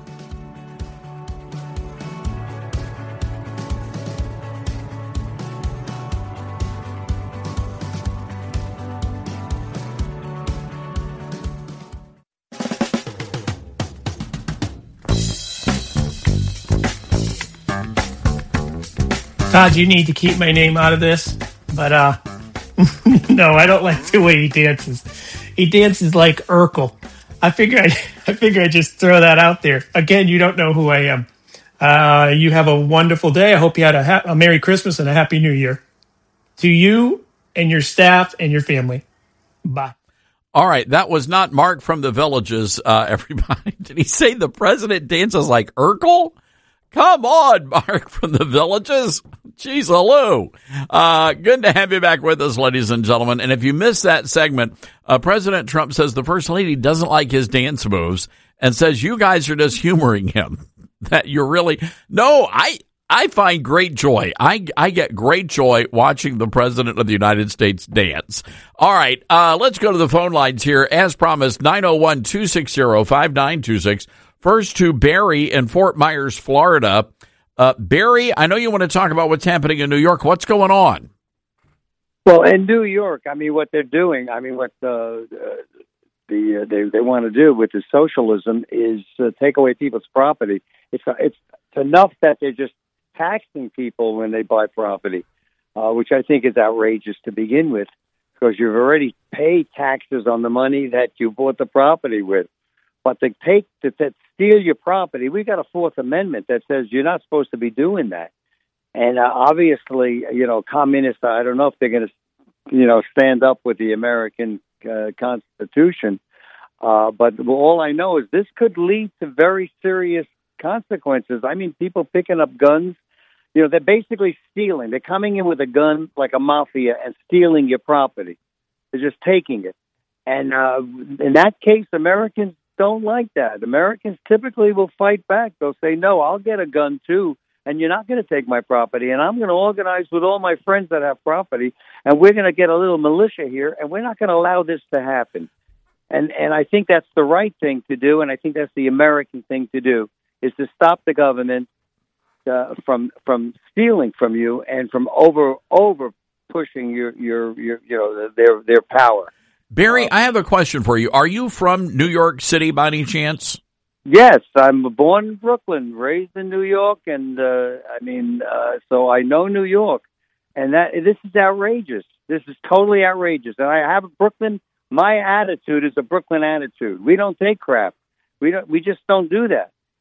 Todd, you need to keep my name out of this, but uh, no, I don't like the way he dances. He dances like Urkel. I figure I, I figure I just throw that out there. Again, you don't know who I am. Uh, you have a wonderful day. I hope you had a, ha- a Merry Christmas and a Happy New Year to you and your staff and your family. Bye. All right, that was not Mark from the Villages, uh, everybody. Did he say the president dances like Urkel? Come on, Mark from the Villages. Jeez, hello. Uh, good to have you back with us, ladies and gentlemen. And if you missed that segment, uh, President Trump says the First Lady doesn't like his dance moves and says you guys are just humoring him. That you're really, no, I, I find great joy. I, I get great joy watching the President of the United States dance. All right, uh, let's go to the phone lines here. As promised, nine oh one, two six zero, five nine two six. First to Barry in Fort Myers, Florida. Uh, Barry, I know you want to talk about what's happening in New York. What's going on? Well, in New York, I mean, what they're doing, I mean, what the uh, the uh, they they want to do with the socialism is uh, take away people's property. It's uh, it's it's enough that they're just taxing people when they buy property, uh, which I think is outrageous to begin with, because you've already paid taxes on the money that you bought the property with. But to take to, to steal your property, we got a Fourth Amendment that says you're not supposed to be doing that. And uh, obviously, you know, communists, I don't know if they're going to, you know, stand up with the American uh, Constitution. Uh, but all I know is this could lead to very serious consequences. I mean, people picking up guns, you know, they're basically stealing. They're coming in with a gun like a mafia and stealing your property. They're just taking it. And uh, in that case, Americans don't like that. Americans typically will fight back. They'll say, no, I'll get a gun too, and you're not going to take my property, and I'm going to organize with all my friends that have property, and we're going to get a little militia here, and we're not going to allow this to happen. And and I think that's the right thing to do, and I think that's the American thing to do, is to stop the government uh, from from stealing from you and from over over pushing your your, your you know their their power. Barry, I have a question for you. Are you from New York City by any chance? Yes, I'm born in Brooklyn, raised in New York, and uh, I mean, uh, so I know New York, and that this is outrageous. This is totally outrageous, and I have a Brooklyn. My attitude is a Brooklyn attitude. We don't take crap. We don't. We just don't do that.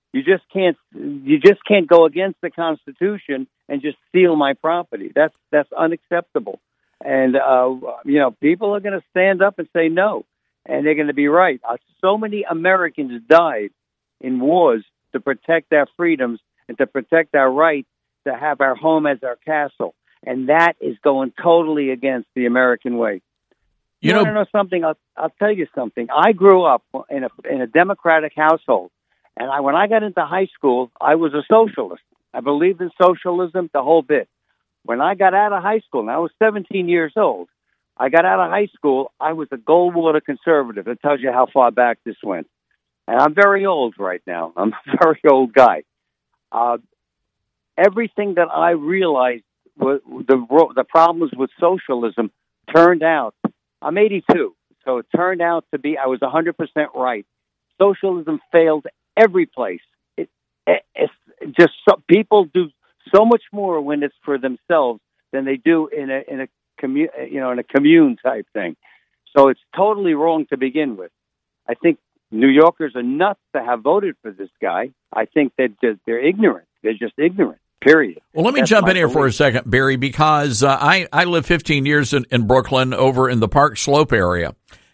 You just can't. You just can't go against the Constitution and just steal my property. That's that's unacceptable. And uh, you know, people are going to stand up and say no, and they're going to be right. Uh, so many Americans died in wars to protect our freedoms and to protect our right to have our home as our castle, and that is going totally against the American way. You, you know, want to know something? I'll, I'll tell you something. I grew up in a in a democratic household, and I when I got into high school, I was a socialist. I believed in socialism, the whole bit. When I got out of high school, and I was seventeen years old, I got out of high school, I was a Goldwater conservative. That tells you how far back this went. And I'm very old right now. I'm a very old guy. Uh, everything that I realized was the the problems with socialism turned out. I'm eighty-two, so it turned out to be I was one hundred percent right. Socialism failed every place. It, it it's just so, people do so much more when it's for themselves than they do in a in a commu- you know in a commune type thing. So it's totally wrong to begin with. I think New Yorkers are nuts to have voted for this guy. I think that they're, they're ignorant. They're just ignorant. Period. Well, let me That's jump in here belief. for a second, Barry, because uh, I, I lived fifteen years in, in Brooklyn over in the Park Slope area,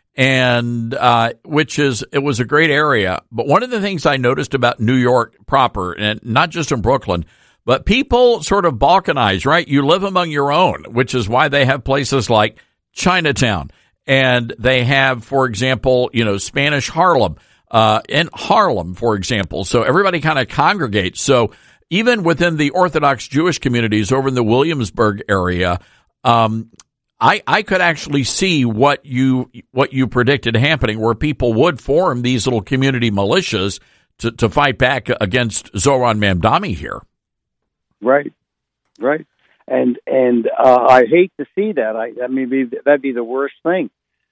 and uh, which is it was a great area. But one of the things I noticed about New York proper, and not just in Brooklyn, but people sort of balkanize, right? You live among your own, which is why they have places like Chinatown, and they have, for example, you know, Spanish Harlem, uh, in Harlem, for example. So everybody kind of congregates. So even within the Orthodox Jewish communities over in the Williamsburg area, um, I, I could actually see what you what you predicted happening, where people would form these little community militias to, to fight back against Zoran Mamdani here. Right, right, and and uh, I hate to see that. I, I mean, be, that'd be the worst thing.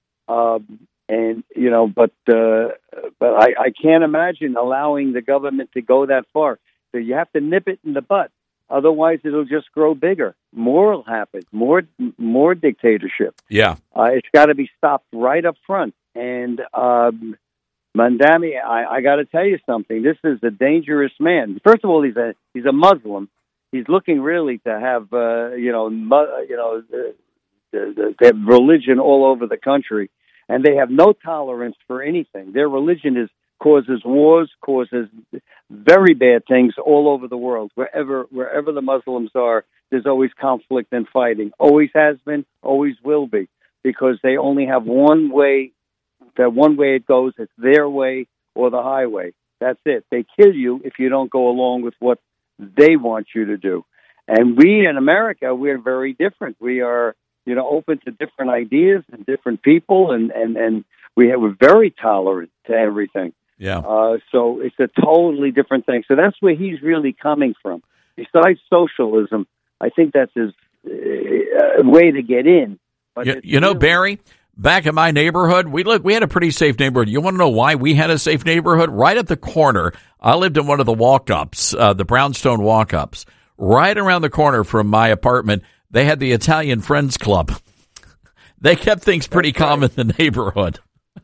Um, and you know, but uh, but I, I can't imagine allowing the government to go that far. So you have to nip it in the butt. Otherwise, it'll just grow bigger. More will happen. More, more dictatorship. Yeah, uh, it's got to be stopped right up front. And um, Mamdani, I, I got to tell you something. This is a dangerous man. First of all, he's a he's a Muslim. He's looking really to have uh, you know mu- you know the, the, the, the religion all over the country, and they have no tolerance for anything. Their religion is. Causes wars, causes very bad things all over the world. Wherever wherever the Muslims are, there's always conflict and fighting. Always has been, always will be, because they only have one way. That one way it goes, it's their way or the highway. That's it. They kill you if you don't go along with what they want you to do. And we in America, we're very different. We are, you know, open to different ideas and different people, and, and, and we have, we're very tolerant to everything. Yeah. Uh, so it's a totally different thing. So that's where he's really coming from. Besides socialism, I think that's his uh, way to get in. But you, you know, really- Barry, back in my neighborhood, we look, we had a pretty safe neighborhood. You want to know why we had a safe neighborhood? Right at the corner, I lived in one of the walk-ups, uh, the Brownstone walk-ups. Right around the corner from my apartment, they had the Italian Friends Club. They kept things pretty That's calm right. in the neighborhood.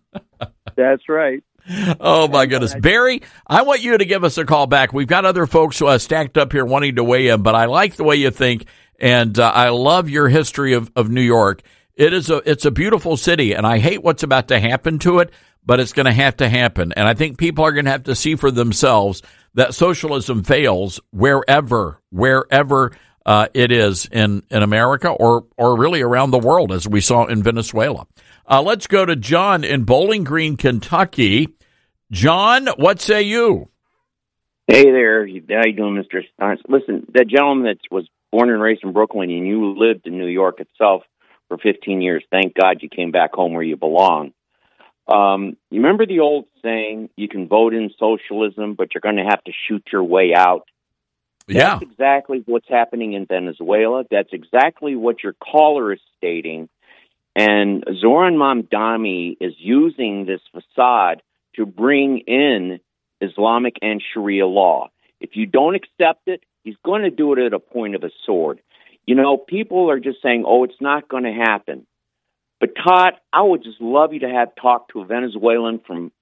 That's right. Oh, my goodness. Barry, I want you to give us a call back. We've got other folks uh, stacked up here wanting to weigh in, but I like the way you think, and uh, I love your history of, of New York. It is a it's a beautiful city, and I hate what's about to happen to it, but it's going to have to happen. And I think people are going to have to see for themselves that socialism fails wherever, wherever uh, it is in, in America or, or really around the world, as we saw in Venezuela. Uh, let's go to John in Bowling Green, Kentucky. John, what say you? Hey there. How you doing, Mister Stein? Listen, that gentleman that was born and raised in Brooklyn, and you lived in New York itself for fifteen years. Thank God you came back home where you belong. Um, you remember the old saying, you can vote in socialism, but you're going to have to shoot your way out? Yeah. That's exactly what's happening in Venezuela. That's exactly what your caller is stating. And Zoran Mamdani is using this facade to bring in Islamic and Sharia law. If you don't accept it, he's going to do it at a point of a sword. You know, people are just saying, oh, it's not going to happen. But, Todd, I would just love you to have talked to a Venezuelan from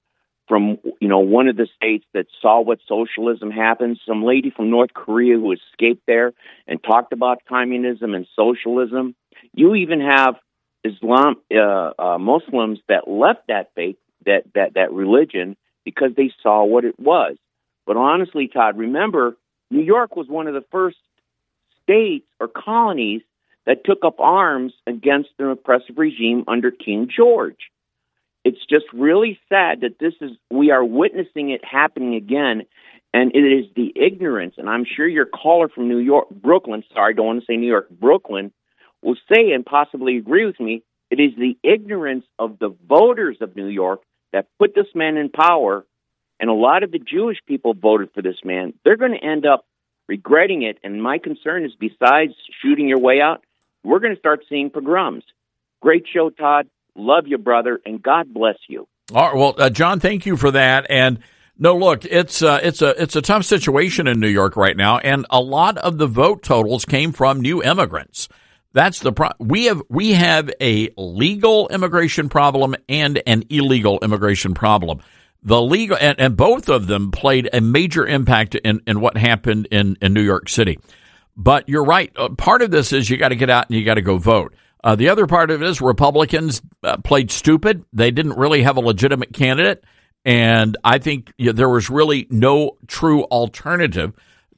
from, you know, one of the states that saw what socialism happens, some lady from North Korea who escaped there and talked about communism and socialism. You even have Islam, uh, uh, Muslims that left that faith, that, that, that religion, because they saw what it was. But honestly, Todd, remember, New York was one of the first states or colonies that took up arms against an oppressive regime under King George. It's just really sad that this is, we are witnessing it happening again, and it is the ignorance, and I'm sure your caller from New York, Brooklyn, sorry, don't want to say New York, Brooklyn, will say and possibly agree with me, it is the ignorance of the voters of New York that put this man in power, and a lot of the Jewish people voted for this man. They're going to end up regretting it, and my concern is besides shooting your way out, we're going to start seeing pogroms. Great show, Todd. Love you, brother, and God bless you. All right, well, uh, John, thank you for that. And no, look, it's uh, it's a it's a tough situation in New York right now, and a lot of the vote totals came from new immigrants. That's the pro- we have we have a legal immigration problem and an illegal immigration problem. The legal and, and both of them played a major impact in, in what happened in, in New York City. But you're right. Uh, part of this is you got to get out and you got to go vote. Uh, the other part of it is Republicans uh, played stupid. They didn't really have a legitimate candidate. And I think you know, there was really no true alternative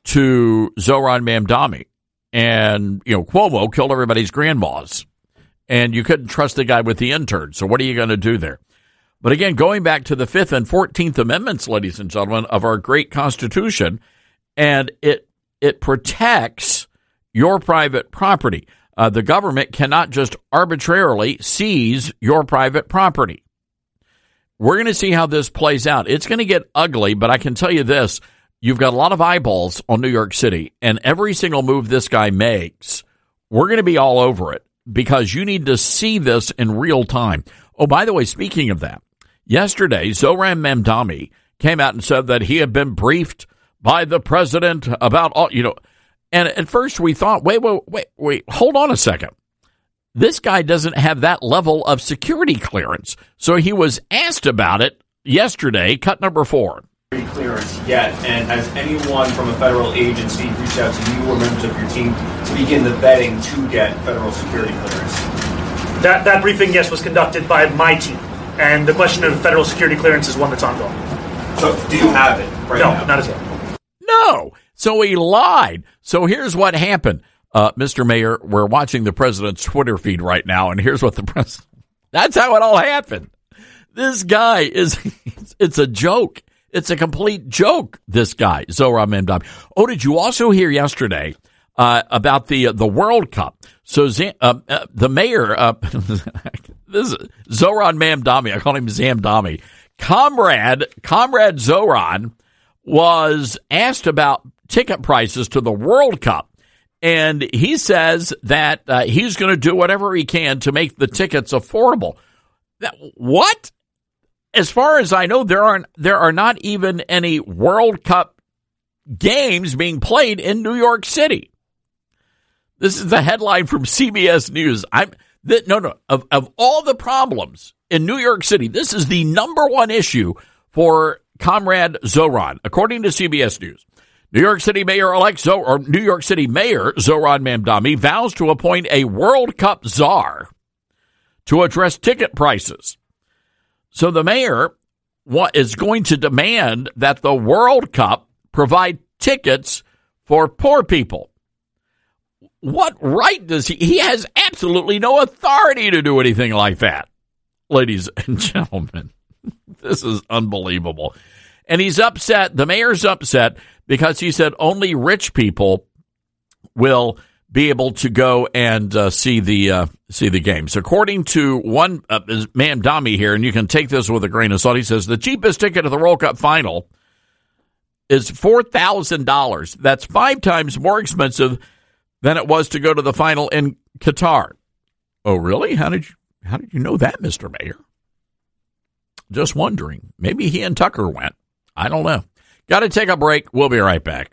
to Zohran Mamdani. And, you know, Cuomo killed everybody's grandmas. And you couldn't trust the guy with the intern. So what are you going to do there? But again, going back to the Fifth and Fourteenth Amendments, ladies and gentlemen, of our great Constitution, and it it protects your private property. Uh, the government cannot just arbitrarily seize your private property. We're going to see how this plays out. It's going to get ugly, but I can tell you this. You've got a lot of eyeballs on New York City, and every single move this guy makes, we're going to be all over it because you need to see this in real time. Oh, by the way, speaking of that, yesterday, Zohran Mamdani came out and said that he had been briefed by the president about all, you know, and at first we thought, wait, wait, wait, wait, hold on a second. This guy doesn't have that level of security clearance. So he was asked about it yesterday, cut number four. Clearance yet, and has anyone from a federal agency reached out to you or members of your team to begin the vetting to get federal security clearance? That, that briefing, yes, was conducted by my team, and the question of federal security clearance is one that's ongoing. So do you have it right no, now? No, not as yet. No. So he lied. So here's what happened. Uh, Mister Mayor, we're watching the president's Twitter feed right now, and here's what the president, that's how it all happened. This guy is, it's a joke. It's a complete joke, this guy, Zohran Mamdani. Oh, did you also hear yesterday uh, about the uh, the World Cup? So uh, uh, the mayor, uh, this is Zohran Mamdani, I call him Zamdami, Comrade, Comrade Zohran was asked about ticket prices to the World Cup. And he says that uh, he's going to do whatever he can to make the tickets affordable. That, what? As far as I know, there are there are not even any World Cup games being played in New York City. This is the headline from C B S News. I'm th- no no of of all the problems in New York City, this is the number one issue for Comrade Zohran, according to C B S News. New York City Mayor-elect Zo- or New York City Mayor Zohran Mamdani vows to appoint a World Cup czar to address ticket prices. So the mayor is going to demand that the World Cup provide tickets for poor people. What right does he? He has absolutely no authority to do anything like that. Ladies and gentlemen, this is unbelievable. And he's upset. The mayor's upset because he said only rich people will be able to go and uh, see the uh, see the games. According to one uh, Mamdani here, and you can take this with a grain of salt, he says the cheapest ticket to the World Cup final is four thousand dollars. That's five times more expensive than it was to go to the final in Qatar. Oh, really? How did you how did you know that, Mister Mayor? Just wondering. Maybe he and Tucker went. I don't know. Got to take a break. We'll be right back.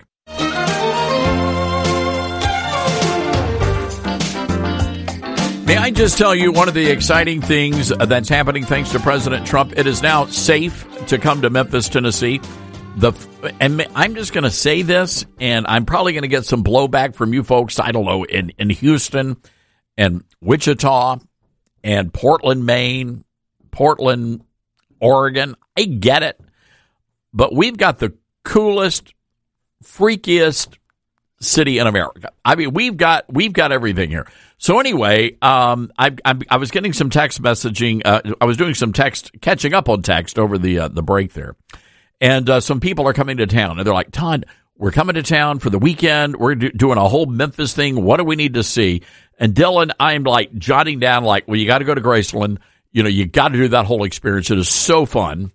May I just tell you one of the exciting things that's happening thanks to President Trump? It is now safe to come to Memphis, Tennessee. The and I'm just going to say this, and I'm probably going to get some blowback from you folks, I don't know, in, in Houston and Wichita and Portland, Maine, Portland, Oregon. I get it. But we've got the coolest, freakiest city in America. I mean, we've got we've got everything here. So anyway, um, I, I I was getting some text messaging. Uh, I was doing some text, catching up on text over the uh, the break there. And uh, some people are coming to town, and they're like, Todd, we're coming to town for the weekend. We're do- doing a whole Memphis thing. What do we need to see? And Dylan, I'm like jotting down like, well, you got to go to Graceland. You know, you got to do that whole experience. It is so fun.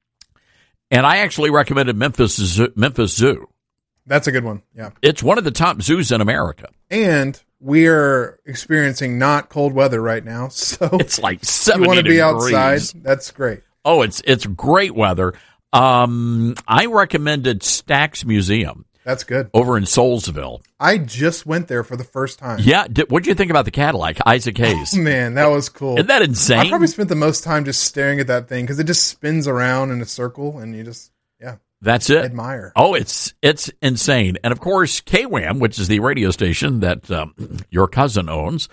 And I actually recommended Memphis Zoo, Memphis Zoo. That's a good one. Yeah. It's one of the top zoos in America. And we're experiencing not cold weather right now. So it's like seventy you want to be degrees. outside? That's great. Oh, it's it's great weather. Um, I recommended Stax Museum. That's good. Over in Soulsville. I just went there for the first time. Yeah. Did, what'd you think about the Cadillac, Isaac Hayes? Oh, man, that was cool. Isn't that insane? I probably spent the most time just staring at that thing because it just spins around in a circle and you just, yeah. That's it. Admire. Oh, it's it's insane. And, of course, K WAM, which is the radio station that um, your cousin owns,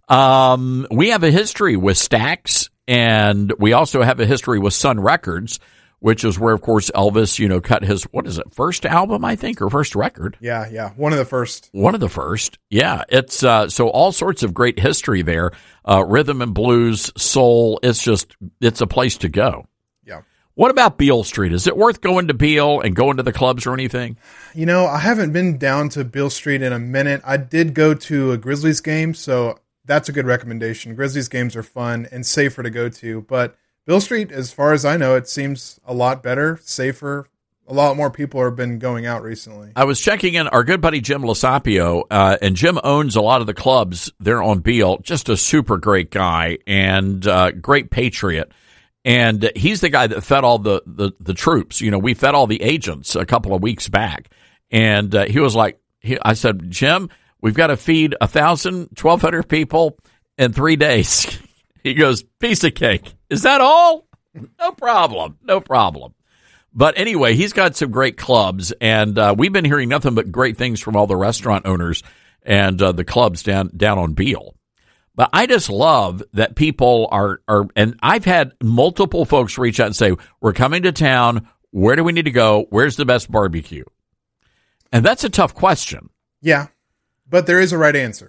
um, we have a history with Stax, and we also have a history with Sun Records, which is where, of course, Elvis, you know, cut his, what is it, first album, I think, or first record? Yeah, yeah. One of the first. One of the first. Yeah. It's uh, so all sorts of great history there. Uh, rhythm and blues, soul. It's just, it's a place to go. Yeah. What about Beale Street? Is it worth going to Beale and going to the clubs or anything? You know, I haven't been down to Beale Street in a minute. I did go to a Grizzlies game, so that's a good recommendation. Grizzlies games are fun and safer to go to, but Beale Street, as far as I know, it seems a lot better, safer. A lot more people have been going out recently. I was checking in our good buddy Jim Losapio, uh, and Jim owns a lot of the clubs there on Beale. Just a super great guy and uh, great patriot. And he's the guy that fed all the, the, the troops. You know, we fed all the agents a couple of weeks back. And uh, he was like, he, I said, Jim, we've got to feed one thousand, twelve hundred people in three days. He goes, piece of cake. Is that all? No problem. No problem. But anyway, he's got some great clubs, and uh, we've been hearing nothing but great things from all the restaurant owners and uh, the clubs down down on Beale. But I just love that people are, are, and I've had multiple folks reach out and say, we're coming to town. Where do we need to go? Where's the best barbecue? And that's a tough question. Yeah, but there is a right answer.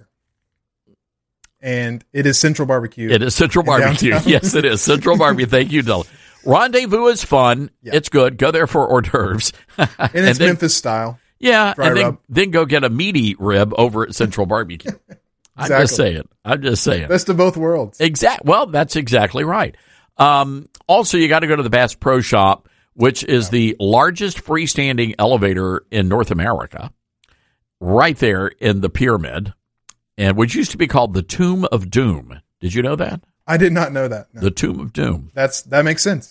And it is Central Barbecue. It is Central Barbecue. Downtown. Yes, it is. Central Barbecue. Thank you, Dylan. Rendezvous is fun. Yeah. It's good. Go there for hors d'oeuvres. and it's and then, Memphis style. Yeah, Dry and then, rub. then go get a meaty rib over at Central Barbecue. Exactly. I'm just saying. I'm just saying. Best of both worlds. Exact. Well, that's exactly right. Um, also, you got to go to the Bass Pro Shop, which is yeah. the largest freestanding elevator in North America, right there in the pyramid. And which used to be called the Tomb of Doom. Did you know that? I did not know that. No. The Tomb of Doom. That's that makes sense.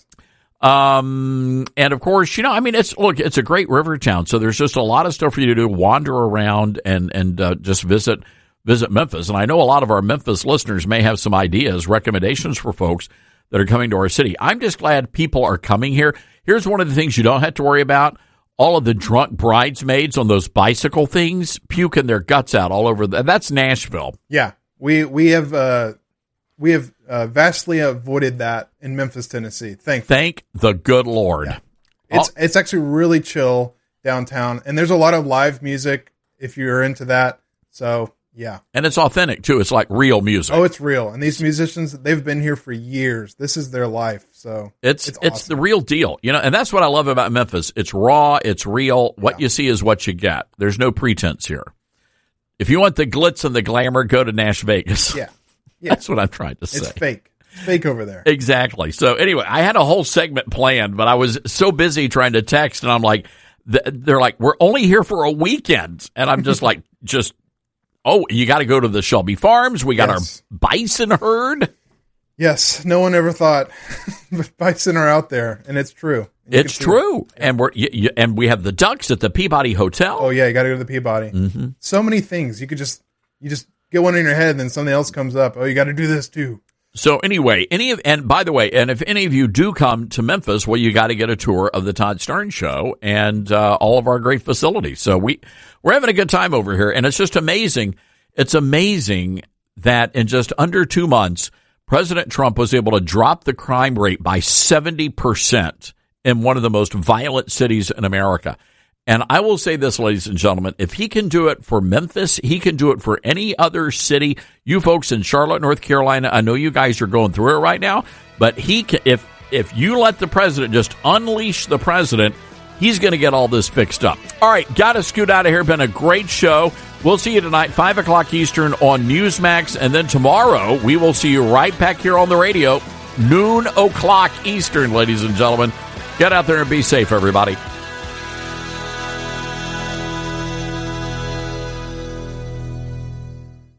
Um, and of course, you know, I mean, it's look, it's a great river town, so there's just a lot of stuff for you to do, wander around and and uh, just visit visit Memphis. And I know a lot of our Memphis listeners may have some ideas, recommendations for folks that are coming to our city. I'm just glad people are coming here. Here's one of the things you don't have to worry about. All of the drunk bridesmaids on those bicycle things puking their guts out all over. The, that's Nashville. Yeah, we we have uh, we have uh, vastly avoided that in Memphis, Tennessee. Thank thank the good Lord. Yeah. It's it's actually really chill downtown, and there's a lot of live music if you're into that. So yeah, and it's authentic too. It's like real music. Oh, it's real. And these musicians, they've been here for years. This is their life. So it's it's, it's awesome. the real deal, you know. And that's what I love about Memphis. It's raw. It's real. What yeah. you see is what you get. There's no pretense here. If you want the glitz and the glamour, go to Nash Vegas. Yeah, yeah. That's what I'm trying to say. It's fake. It's fake over there. Exactly. So anyway, I had a whole segment planned, but I was so busy trying to text, and I'm like, they're like, we're only here for a weekend, and I'm just like, just. Oh, you got to go to the Shelby Farms. We got yes. our bison herd. Yes, no one ever thought bison are out there, and it's true. You it's true, it. and we're you, you, and we have the ducks at the Peabody Hotel. Oh yeah, you got to go to the Peabody. Mm-hmm. So many things you could just you just get one in your head, and then something else comes up. Oh, you got to do this too. So anyway, any of, and by the way, and if any of you do come to Memphis, well, you got to get a tour of the Todd Starnes Show and uh, all of our great facilities. So we, we're having a good time over here, and it's just amazing. It's amazing that in just under two months, President Trump was able to drop the crime rate by seventy percent in one of the most violent cities in America. And I will say this, ladies and gentlemen, if he can do it for Memphis, he can do it for any other city. You folks in Charlotte, North Carolina, I know you guys are going through it right now, but he can, if if you let the president just unleash the president, he's going to get all this fixed up. All right, got to scoot out of here. Been a great show. We'll see you tonight, five o'clock Eastern on Newsmax, and then tomorrow we will see you right back here on the radio, noon o'clock Eastern, ladies and gentlemen. Get out there and be safe, everybody.